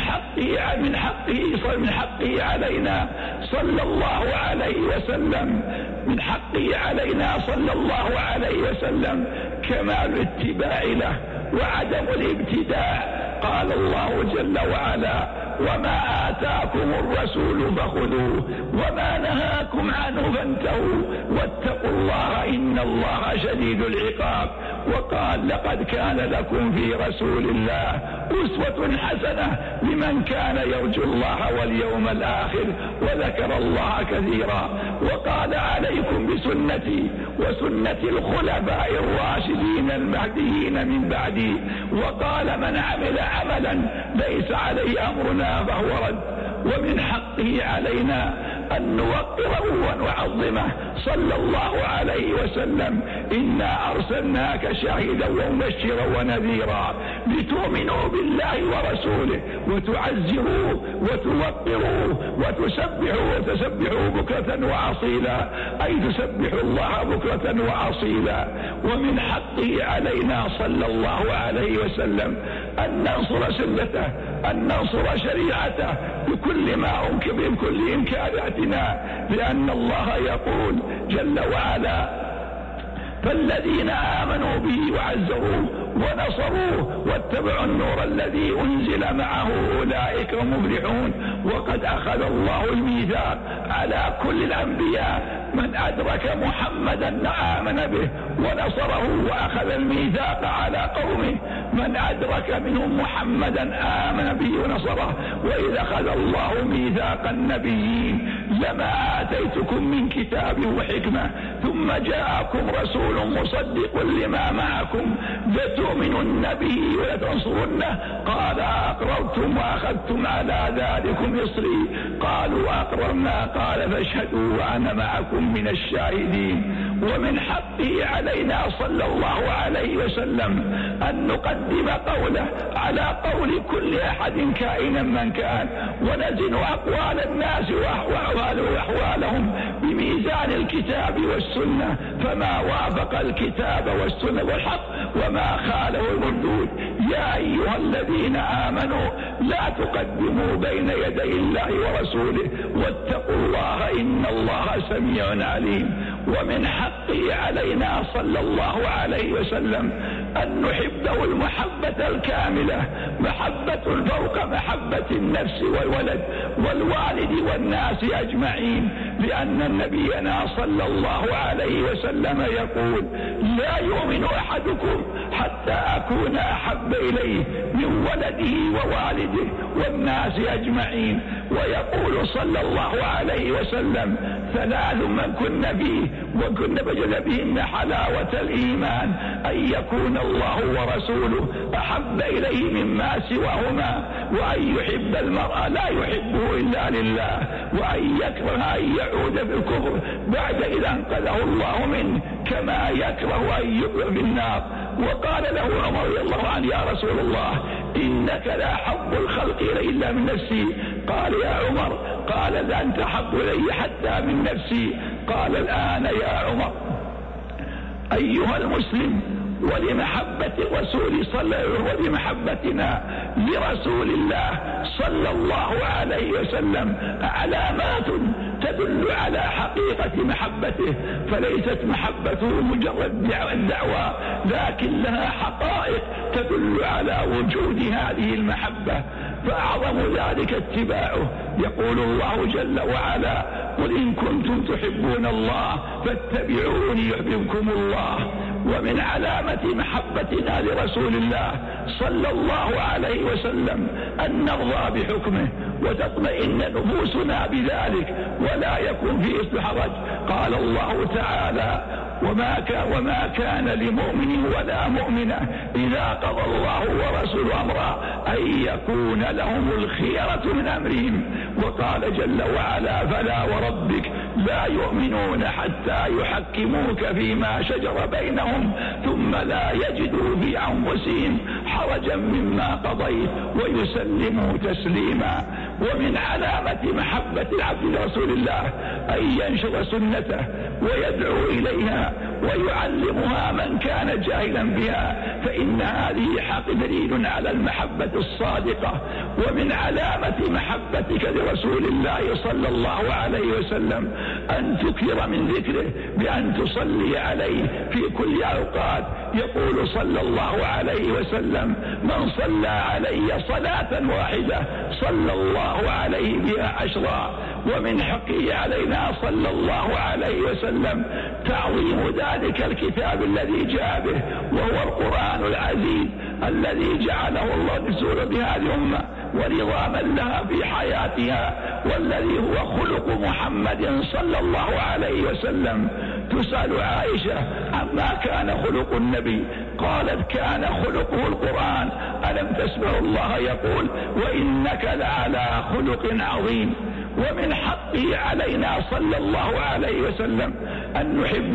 حقه علينا صلى الله عليه وسلم من حقه علينا صلى الله عليه وسلم كمال الاتباع له وعدم الابتداع. قال الله جل وعلا: وما آتاكم الرسول فخذوه وما نهاكم عنه فانتهوا واتقوا الله إن الله شديد العقاب. وقال: لقد كان لكم في رسول الله أسوة حسنة لمن كان يرجو الله واليوم الآخر وذكر الله كثيرا. وقال: عليكم بسنتي وسنة الخلفاء الراشدين المهديين من بعدي. وقال: من عمل عملا ليس عليه أمرنا فهو رد. ومن حقه علينا أن نوقره ونعظمه صلى الله عليه وسلم: إنا أرسلناك شاهدا ومبشرا ونذيرا لتؤمنوا بالله ورسوله وتعزروه وتوقروه وتسبحوا بكرة وأصيلا، أي تسبحوا الله بكرة وأصيلا. ومن حقه علينا صلى الله عليه وسلم أن ننصر سنته، أن ننصر شريعته بكل ما أمكن بكل إمكاناتنا، لأن الله يقول جل وعلا: فالذين آمنوا به وعزروه ونصروه واتبعوا النور الذي أنزل معه أولئك هم مفلحون. وقد أخذ الله الميثاق على كل الأنبياء من أدرك محمدا آمن به ونصره، وأخذ الميثاق على قومه من أدرك منهم محمدا آمن به ونصره. وإذا أخذ الله ميثاق النبيين لما آتيتكم من كتاب وحكمة ثم جاءكم رسول مصدق لما معكم لتؤمنن به ولتنصرنه قال: أقررتم وأخذتم على ذلكم إصري؟ قالوا: أقررنا. قال: فاشهدوا وأنا معكم من الشاهدين. ومن حقه علينا صلى الله عليه وسلم أن نقدم قوله على قول كل أحد كائنا من كان، ونزن أقوال الناس وأحوالهم بميزان الكتاب والسنة، فما وافق الكتاب والسنة والحق وما خاله المردود. يا أيها الذين آمنوا لا تقدموا بين يدي الله ورسوله واتقوا الله إن الله سميع عليم. ومن حقه علينا صلى الله عليه وسلم أن نحبه المحبة الكاملة، محبة فوق محبة النفس والولد والوالد والناس أجمعين، لأن نبينا صلى الله عليه وسلم يقول: لا يؤمن أحدكم حتى أكون أحب إليه من ولده ووالده والناس أجمعين. ويقول صلى الله عليه وسلم: ثلاث من كن فيه وكن وجد بهن حلاوة الإيمان أن يكون الله ورسوله أحب إليه مما سواهما، وأن يحب المرء لا يحبه إلا لله، وأن يكره أن يعود في الكفر بعد إذا أنقذه الله منه كما يكره أن يقذف في النار. وقال له عمر رضي الله عنه: يا رسول الله إنك لا حب الخلق إلي إلا من نفسي. قال: يا عمر. قال: لا أنت حب إلي حتى من نفسي. قال: الآن يا عمر أيها المسلم، ولمحبة الرسول ولمحبتنا لرسول الله صلى الله عليه وسلم علامات تدل على حقيقة محبته، فليست محبته مجرد دعوى، لكن لها حقائق تدل على وجود هذه المحبة، فأعظم ذلك اتباعه. يقول الله جل وعلا: قل إن كنتم تحبون الله فاتبعوني يحببكم الله. ومن علامة محبتنا لرسول الله صلى الله عليه وسلم أن نرضى بحكمه وتطمئن نفوسنا بذلك ولا يكون في حرج. قال الله تعالى: وما كان لمؤمن ولا مؤمنة إذا قضى الله ورسوله أمرا أن يكون لهم الخيرة من أمرهم. وقال جل وعلا: فلا وربك لا يؤمنون حتى يحكموك فيما شجر بينهم ثم لا يجدوا في أنفسهم حرجا مما قضيت ويسلموا تسليما. ومن علامة محبة العبد لرسول الله أن ينشر سنته ويدعو إليها ويعلمها من كان جاهلا بها، فإن هذه حق دليل على المحبة الصادقة. ومن علامة محبتك لرسول الله صلى الله عليه وسلم أن تكثر من ذكره بأن تصلي عليه في كل أوقات. يقول صلى الله عليه وسلم: من صلى علي صلاة واحدة صلى الله عليه بها 10. ومن حقه علينا صلى الله عليه وسلم تعظيم ذلك الكتاب الذي جاء به، وهو القرآن العزيز الذي جعله الله دستورا بهذه الأمة ونظاما لها في حياتها، والذي هو خلق محمد صلى الله عليه وسلم. تسأل عائشة عما كان خلق النبي، قالت: كان خلقه القرآن. ألم تسمع الله يقول: وإنك لعلى خلق عظيم. ومن حقه علينا صلى الله عليه وسلم أن نحب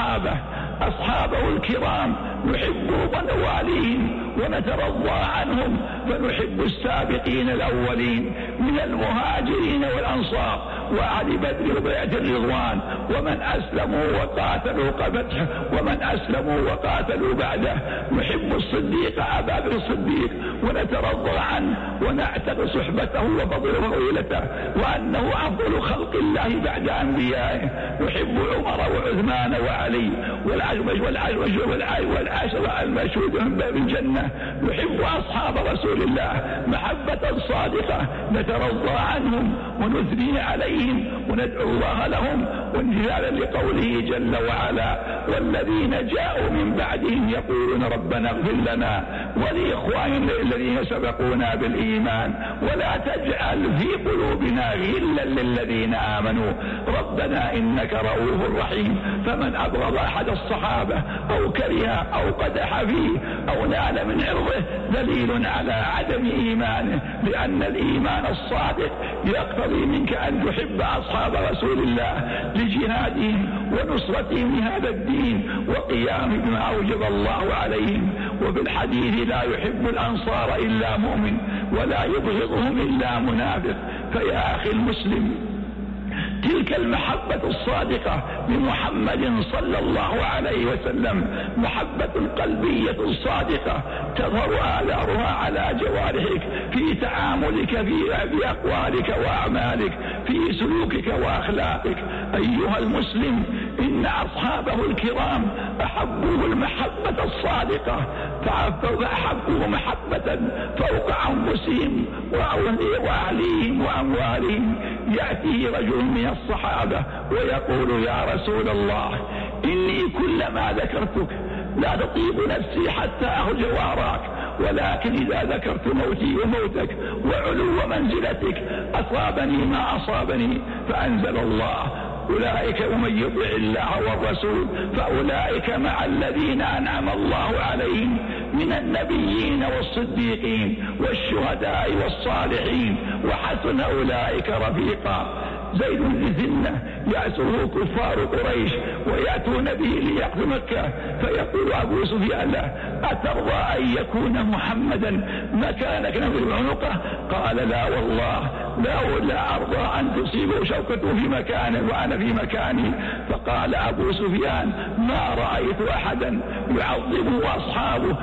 أصحابه الكرام، نحب ونواليهم ونترضى عنهم، فنحب السابقين الأولين من المهاجرين والأنصار وأهل بدر وبيعة الرضوان، ومن أسلموا وقاتلوا قبله ومن أسلموا وقاتلوا بعده. نحب الصديق أبا بكر الصديق ونترضى عنه ونعتقد صحبته وفضله وفضيلته وأنه أفضل خلق الله بعد أنبيائه. نحب عمر وعثمان وعلي والعشرة المشهودون بالجنة. نحب أصحاب رسول الله محبة صادقة، نترضى عنهم ونثني عليهم وندعو الله لهم، وانجلالا لقوله جل وعلا: والذين جاءوا من بعدهم يقولون ربنا اغفر لنا ولإخواننا الذين سبقونا بالإيمان ولا تجعل في قلوبنا غلا للذين آمنوا ربنا إنك رؤوف رحيم. فمن أبغض أحد الصحابة أو كره أو قدح فيه أو نال من عرضه دليل على عدم إيمانه، لأن الإيمان الصادق يقتضي منك أن تحب أصحاب رسول الله لجهادهم ونصرتهم لهذا الدين وقيام بما أوجب الله عليهم. وفي الحديث: لا يحب الأنصار إلا مؤمن ولا يبغضهم إلا منافق. فيا أخي المسلم، تلك المحبة الصادقة بمحمد صلى الله عليه وسلم محبة قلبية صادقة تظهر آثارها على جوارحك في تعاملك في أقوالك وأعمالك في سلوكك وأخلاقك. أيها المسلم، إن أصحابه الكرام أحبوه المحبة الصادقة، فأحبوه محبة فوق أنفسهم وأهليهم وأموالهم. يأتي رجل من الصحابة ويقول: يا رسول الله، إني كلما ذكرتك لا تطيب نفسي حتى أخرج وأراك، ولكن إذا ذكرت موتي وموتك وعلو منزلتك أصابني ما أصابني. فأنزل الله: أولئك ومن يطع الله والرسول فأولئك مع الذين أنعم الله عليهم من النبيين والصديقين والشهداء والصالحين وحسن أولئك رفيقا. زيد بن ثنة يأسره كفار قريش ويأتون به ليقتل مكة، فيقول أبو سفيان له: أترضى أن يكون محمدا مكانك نضرب عنقه؟ قال: لا والله، لا أرضى أن تصيبه شوكته في مكانه وأنا في مكاني. فقال أبو سفيان: ما رأيت أحدا يعظمه أصحابه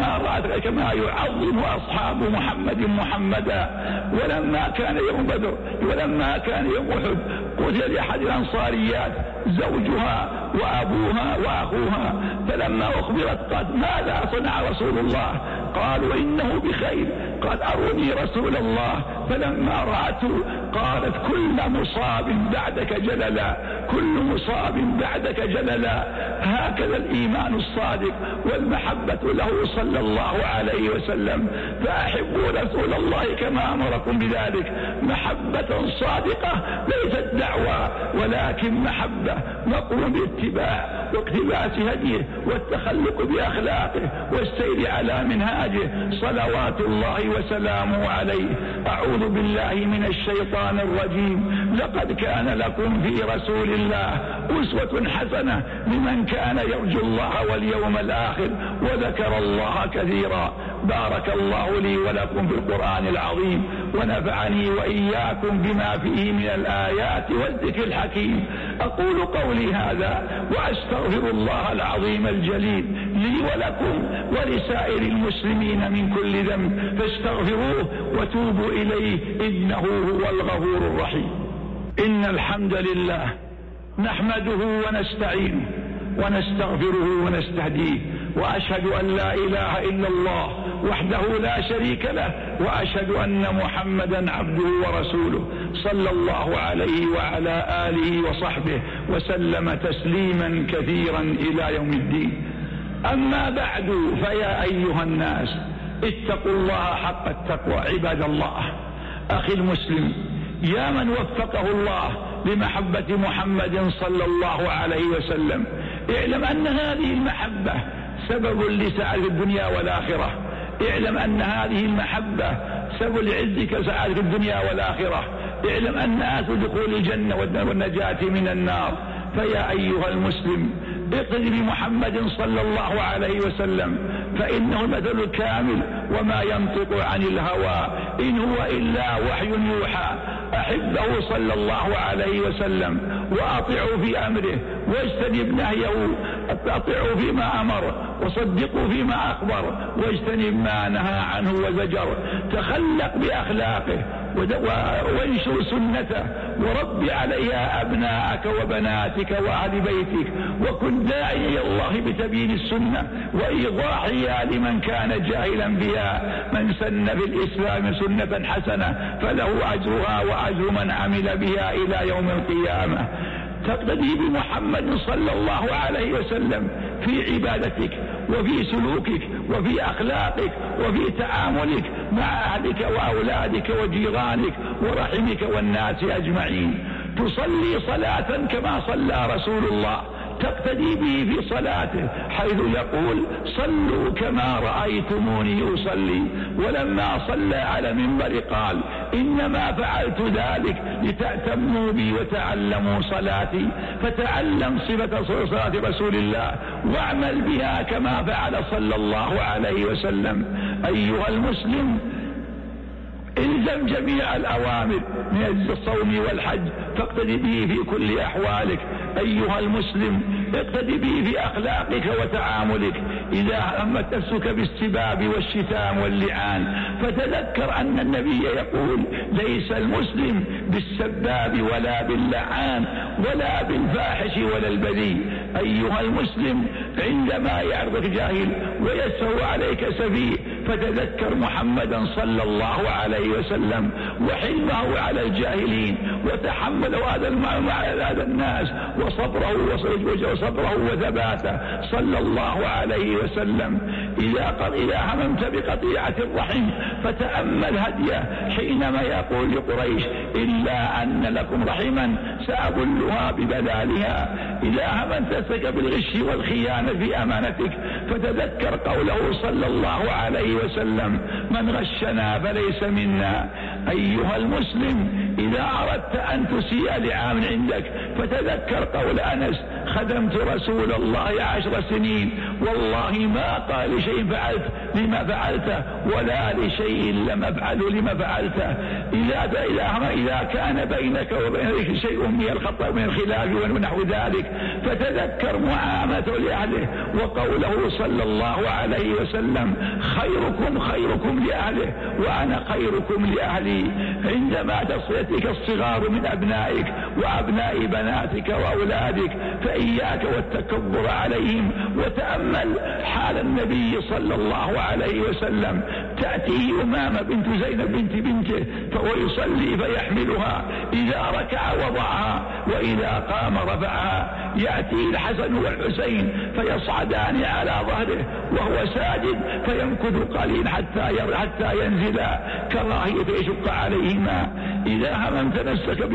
كما يعظم أصحاب محمد محمدا. ولما كان يوم بدر ولما كان يوم أحد قتل لأحد الأنصاريات زوجها وأبوها وأخوها، فلما أخبرت قالت ماذا صنع رسول الله؟ قالوا إنه بخير. قال أروني رسول الله. فلما رأته قالت كل مصاب بعدك جللا، كل مصاب بعدك جللا. هكذا الإيمان الصادق والمحبة له صلى الله عليه وسلم. فأحبوا رسول الله كما أمركم بذلك محبة صادقة، ليست دعوة ولكن محبة مقرون باتباع واقتباس هديه والتخلق بأخلاقه والسير على منهاجه صلوات الله وسلامه عليه. أعوذ بالله من الشيطان الرجيم. لقد كان لكم في رسول الله أسوة حسنة لمن كان يرجو الله واليوم الآخر وذكر الله كثيرا. بارك الله لي ولكم في القرآن العظيم، ونفعني وإياكم بما فيه من الآيات والذكر الحكيم. أقول قولي هذا وأستغفر الله العظيم الجليل لي ولكم ولسائر المسلمين من كل ذنب، فاستغفروه وتوبوا إليه إنه هو الغفور الرحيم. إن الحمد لله نحمده ونستعينه ونستغفره ونستهديه، وأشهد أن لا إله إلا الله وحده لا شريك له، وأشهد أن محمدا عبده ورسوله صلى الله عليه وعلى آله وصحبه وسلم تسليما كثيرا إلى يوم الدين. أما بعد، فيا أيها الناس اتقوا الله حق التقوى. عباد الله، أخي المسلم، يا من وفقه الله لمحبة محمد صلى الله عليه وسلم، اعلم أن هذه المحبة سبب لسعادة الدنيا والآخرة. اعلم أن هذه المحبة سبب لعزك وسعادة الدنيا والآخرة. اعلم أن آسف دخول الجنة والنجاة من النار. فيا أيها المسلم، اقتد بمحمد صلى الله عليه وسلم، فإنه المثل الكامل وما ينطق عن الهوى إن هو إلا وحي يوحى. أحبه صلى الله عليه وسلم وأطيعوا في أمره واجتنب نهيه. أطيعوا فيما أمر وصدقوا فيما أخبر واجتنب ما نهى عنه وزجر. تخلق بأخلاقه وانشر سنته ورب عليها أبناءك وبناتك وأهل بيتك، وكن داعيا إلى الله بتبيين السنة وإيضاحها لمن كان جاهلا بها. من سن في الإسلام سنة حسنة فله أجرها وأجر من عمل بها إلى يوم القيامة. تقتدي بمحمد صلى الله عليه وسلم في عبادتك وفي سلوكك وفي أخلاقك وفي تعاملك مع أهلك وأولادك وجيرانك ورحمك والناس أجمعين. تصلي صلاة كما صلى رسول الله، تقتدي به في صلاته حيث يقول صلوا كما رأيتموني أصلي. ولما صلى على المنبر قال إنما فعلت ذلك لتأتموا بي وتعلموا صلاتي. فتعلم صفة صلاة رسول الله واعمل بها كما فعل صلى الله عليه وسلم. أيها المسلم، الزم جميع الأوامر من الصوم والحج، فاقتدي به في كل أحوالك. أيها المسلم، اقتدي به في أخلاقك وتعاملك. إذا همت نفسك بالسباب والشتام واللعان فتذكر أن النبي يقول ليس المسلم بالسباب ولا باللعان ولا بالفاحش ولا البذيء. أيها المسلم، عندما يعرضك جاهل ويسهو عليك سفيه فتذكر محمدا صلى الله عليه وسلم وحلمه على الجاهلين وتحمله هذا الناس وصبره وثباته صلى الله عليه وسلم. إذا هممت بقطيعة الرحم فتأمل هديه حينما يقول لقريش إلا أن لكم رحما سأبلها ببلالها. إذا هممت نفسك بالغش والخيانة في أمانتك فتذكر قوله صلى الله عليه وسلم من غشنا فليس منا. أيها المسلم، إذا أردت أن تسيء لعامل عندك فتذكر قول أنس خدمت رسول الله 10 سنين والله ما قال لشيء فعلت لما فعلته ولا لشيء لم أفعله لما فعلته. إذا كان بينك وبين شيء من الخطأ ومن الخلاف ونحو ذلك فتذكر معاملته لأهله وقوله صلى الله عليه وسلم خيركم خيركم لأهله وأنا خيركم لأهلي. عندما تصيتك الصغار من أبنائك وأبناء بناتك وأولادك فإياك والتكبر عليهم، وتأمل حال النبي صلى الله عليه وسلم تأتيه أمامة بنت زينب بنت بنته فهو يصلي فيحملها، إذا ركع وضعها وإذا قام رفعها، يأتي الحسن والحسين فيصعدان على ظهره وهو ساجد فيمكث قليل حتى ينزلا كراهية يشق عليهما. إذا هممت نفسك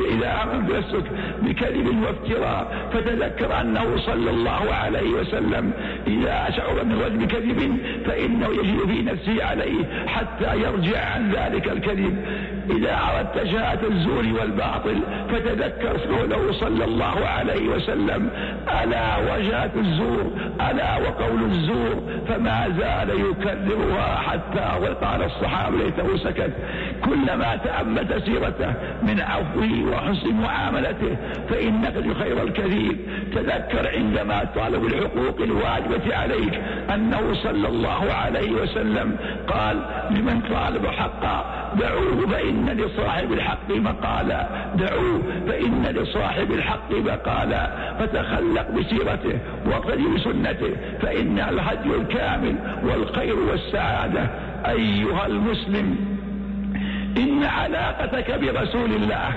بكذب وافتراء فتذكر أنه صلى الله عليه وسلم إذا شعر من الرجل بكذب فإنه يجد في نفسه عليه حتى يرجع عن ذلك الكذب. إذا أردت شهادة الزور والباطل فتذكر قوله صلى الله عليه وسلم ألا وشهادة الزور ألا وقول الزور فما زال يكررها حتى قال الصحابة ليته سكت. كلما تأملت سيرته من عفوه وحسن معاملته فإنك خير الكثير. تذكر عندما طالب الحقوق الواجبة عليك أنه صلى الله عليه وسلم قال لمن طالب حقا دعوه فإن لصاحب الحق مقالا، دعوه فإن لصاحب الحق مقالا. فتخلق بسيرته واقتدي بسنته فإن الهدي الكامل والخير والسعادة. أيها المسلم إن علاقتك برسول الله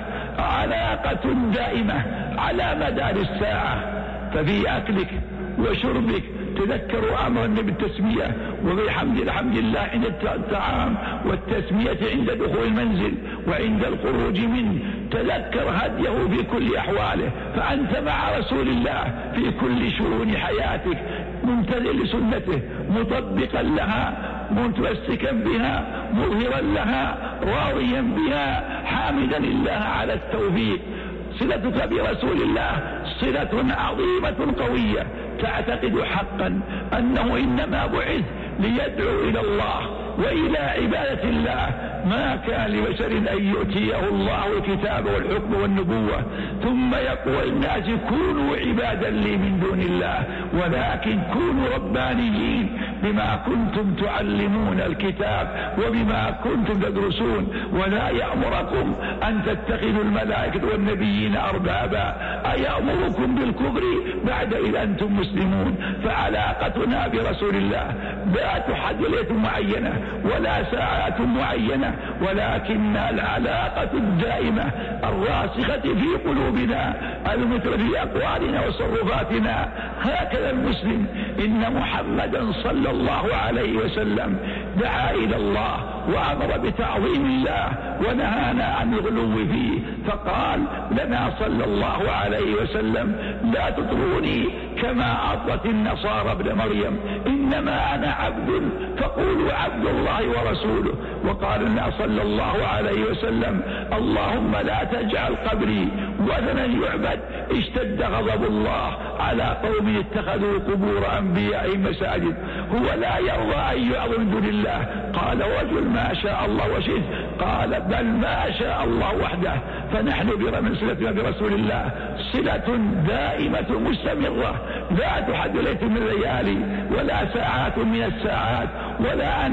علاقة دائمة على مدار الساعة، ففي أكلك وشربك تذكروا أمرا بالتسمية الحمد لله عند الطعام، والتسمية عند دخول المنزل وعند الخروج منه. تذكر هديه في كل أحواله، فأنت مع رسول الله في كل شؤون حياتك ممتثل لسنته مطبقا لها متمسكا بها مظهرا لها راضيا بها حامدا الله على التوفيق. صلتك برسول الله صلة عظيمة قوية، تعتقد حقا أنه إنما بعث ليدعو إلى الله وإلى عبادة الله، ما كان لبشر أن يؤتيه الله الكتاب والحكم والنبوة ثم يقول الناس كونوا عبادا لي من دون الله ولكن كونوا ربانيين بما كنتم تعلمون الكتاب وبما كنتم تدرسون، ولا يأمركم أن تتخذوا الملائكة والنبيين أربابا أيأمركم بالكفر بعد إذ أنتم مسلمون. فعلاقتنا برسول الله لا تحدد معينة ولا ساعات معينة، ولكن العلاقة الدائمة الراسخة في قلوبنا المتر في أقوالنا وتصرفاتنا. هكذا المسلم إن محمدا صلى الله عليه وسلم دعا إلى الله وأمر بتعظيم الله ونهانا عن الغلو فيه، فقال لنا صلى الله عليه وسلم لا تطروني كما أطرت النصارى ابن مريم إنما أنا عبد فقولوا عبد الله ورسوله. وقال لنا صلى الله عليه وسلم اللهم لا تجعل قبري وثنا يعبد اشتد غضب الله على قوم اتخذوا قبور أنبيائهم مساجد. هو لا يرضى أن يعظم من دون الله. قال رجل ما شاء الله وشئت، قال بل ما شاء الله وحده. فنحن من صلتنا برسول الله صلة دائمة مستمرة لا تحد ليلة من الليالي ولا ساعات من الساعات ولا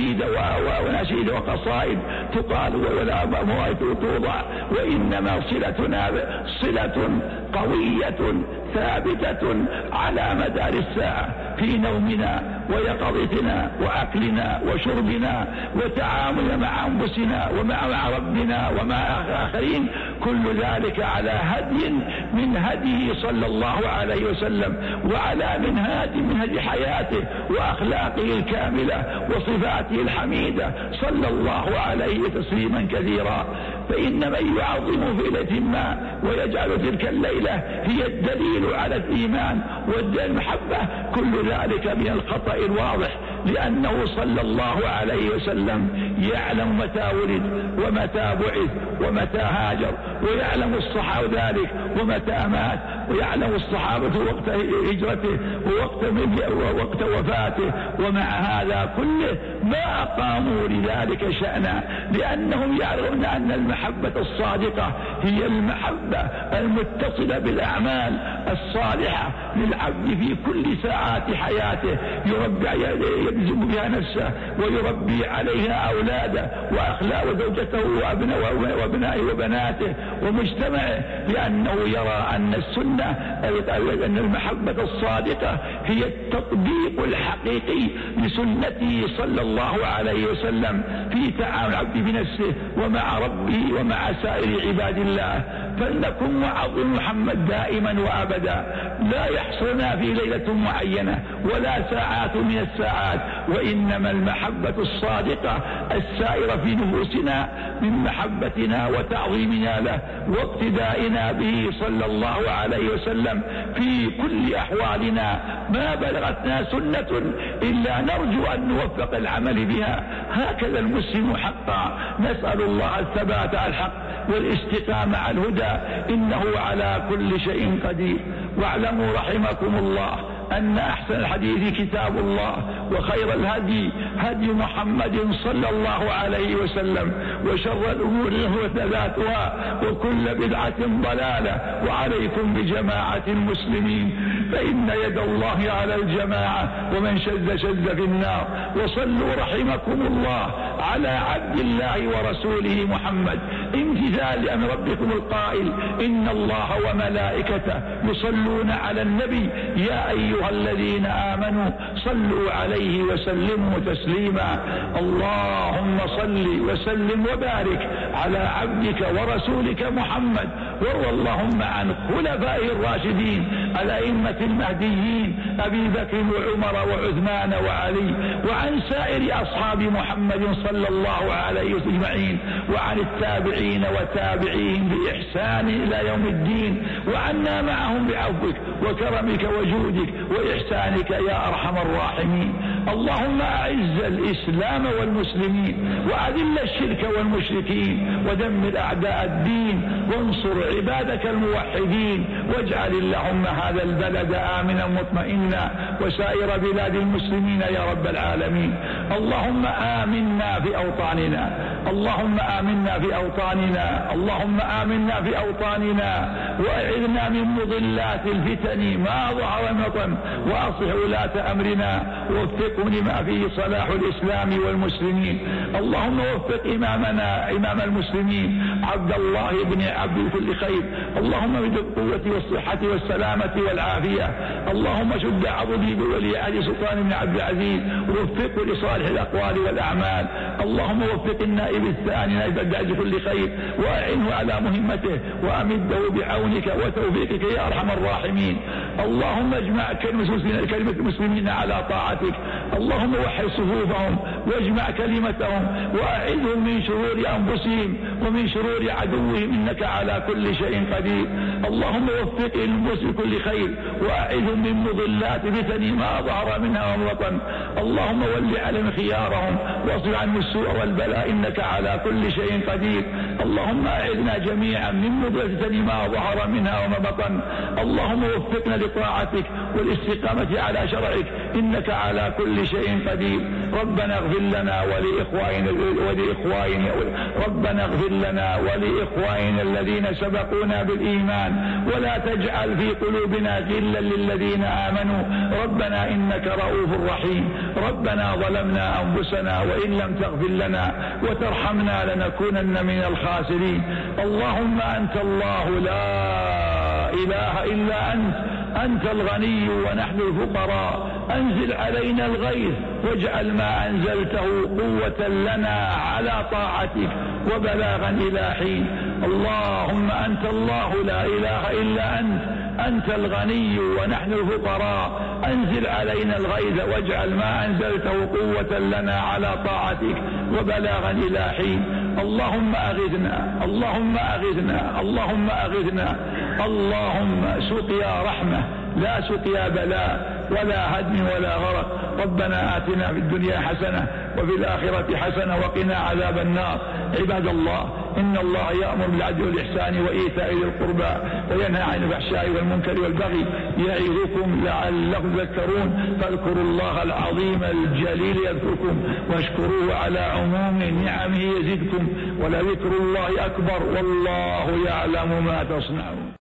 أناشيد وقصائد تقال ولا مواعظ توضع، وإنما صلتنا صلة قوية ثابتة على مدار الساعة في نومنا ويقظتنا وأكلنا وشربنا وتعاملنا مع أنفسنا ومع ربنا ومع آخرين، كل ذلك على هدي من هديه صلى الله عليه وسلم وعلى منهج حياته وأخلاقه الكاملة وصفاته الحميدة صلى الله عليه تسليما كثيرا. فإن من يعظم في ليلة ما ويجعل تلك الليلة هي الدليل على الإيمان والمحبة كل ذلك من الخطأ الواضح، لأنه صلى الله عليه وسلم يعلم متى ولد ومتى بعث ومتى هاجر، ويعلم الصحابة ذلك ومتى مات، ويعلم الصحابة وقت هجرته ووقت وفاته، ومع هذا كله ما أقاموا لذلك شأنا، لأنهم يعلمون أن المحبة الصادقة هي المحبة المتصلة بالأعمال الصالحة للعبد في كل ساعات حياته، يلزم بها نفسه ويربي عليها أولاده وأخلاقه وزوجته وأبنائه وبناته ومجتمعه، لأنه يرى أن السنة أن المحبة الصادقة هي التطبيق الحقيقي لسنته صلى الله عليه وسلم في تعامل العبد بنفسه ومع ربه ومع سائر عباد الله. فلنكن نعظم محمد دائما وأبدا، لا يحصرنا في ليلة معينة ولا ساعات من الساعات، وإنما المحبة الصادقة السائرة في نفوسنا من محبتنا وتعظيمنا له واقتدائنا به صلى الله عليه وسلم في كل أحوالنا. ما بلغتنا سنة إلا نرجو أن نوفق العمل بها، هكذا المسلم حقا. نسأل الله الثبات على الحق والاستقامة على الهدى، إنه على كل شيء قدير. واعلموا رحمكم الله أن أحسن الحديث كتاب الله، وخير الهدي هدي محمد صلى الله عليه وسلم، وشر الأمور محدثاتها وكل بدعة ضلالة. وعليكم بجماعة المسلمين، فإن يد الله على الجماعة، ومن شذ شذ في النار. وصلوا رحمكم الله على عبد الله ورسوله محمد، امتثال لأمر ربكم القائل إن الله وملائكته يصلون على النبي يا أيها الذين آمنوا صلوا عليه وسلموا تسليما. اللهم صل وسلم وبارك على عبدك ورسولك محمد، وارض اللهم عن خلفائه الراشدين الأئمة المهديين أبي بكر وعمر وعثمان وعلي، وعن سائر أصحاب محمد صلى الله عليه وسلم أجمعين، وعن التابعين وتابعيهم بإحسان إلى يوم الدين، وعنا معهم بعفوك وكرمك وجودك وإحسانك يا أرحم الراحمين. اللهم أعز الإسلام والمسلمين، وأذل الشرك والمشركين، ودمر أعداء الدين، وانصر عبادك الموحدين، واجعل اللهم هذا البلد آمنا مطمئنا وسائر بلاد المسلمين يا رب العالمين. اللهم آمنا في أوطاننا، اللهم آمنا في أوطاننا، اللهم آمنا في أوطاننا، وأعذنا من مضلات الفتن ما ظهر وبطن، وأصلح ولاة أمرنا، ووفقهم لما فيه صلاح الإسلام والمسلمين. اللهم وفق إمامنا إمام المسلمين عبد الله بن عبد كل خير، اللهم بالقوة والصحة والسلامة والعافية. اللهم شد عضده بولي عهد سلطان بن عبد العزيز، ووفقه لصالح الأقوال والأعمال. اللهم وفق النائب الثاني نائب الداعي كل خير، وأعنه على مهمته، وأمده بعونك وتوفيقك يا أرحم الراحمين. اللهم اجمع كلمة المسلمين على طاعتك، اللهم وحد صفوفهم واجمع كلمتهم، وأعذهم من شرور أنفسهم ومن شرور عدوهم، إنك على كل شيء قدير. اللهم وفق المسلم كل خير، وأعذهم من مضلات فتن ما ظهر منها وما بطن. اللهم ول عليهم خيارهم، واصرف عنهم السوء والبلاء، إنك على كل شيء قدير. اللهم أعذنا جميعا من مضلات فتن ما ظهر منها وما بطن. اللهم وفقنا لطاعتك والاستقامة على شرعك، إنك على كل شيء قدير. ربنا اغفر لنا ولإخواننا الذين سبقونا بالإيمان، ولا تجعل في قلوبنا غلا للذين آمنوا، ربنا إنك رؤوف رحيم. ربنا ظلمنا أنفسنا، وإن لم تغفر لنا وترحمنا لنكونن من الخاسرين. اللهم أنت الله لا إله إلا أنت الغني ونحن الفقراء، أنزل علينا الغيث واجعل ما أنزلته قوة لنا على طاعتك وبلاغا إلى حين. اللهم أنت الله لا إله إلا أنت الغني ونحن الفقراء، أنزل علينا الغيث واجعل ما أنزلته قوة لنا على طاعتك وبلاغا إلى حين. اللهم أغثنا، اللهم أغثنا، اللهم أغثنا. اللهم سقيا رحمة لا سقيا بلاء، ولا هدم ولا غرق. ربنا آتنا في الدنيا حسنة وفي الآخرة حسنة وقنا عذاب النار. عباد الله، إن الله يأمر بالعدل والإحسان وإيتاء ذي القربى وينهى عن الفحشاء والمنكر والبغي يعظكم لعلكم تذكرون. فاذكروا الله العظيم الجليل يذكركم واشكروه على عموم نعمه يزدكم ولذكر الله أكبر والله يعلم ما تصنعون.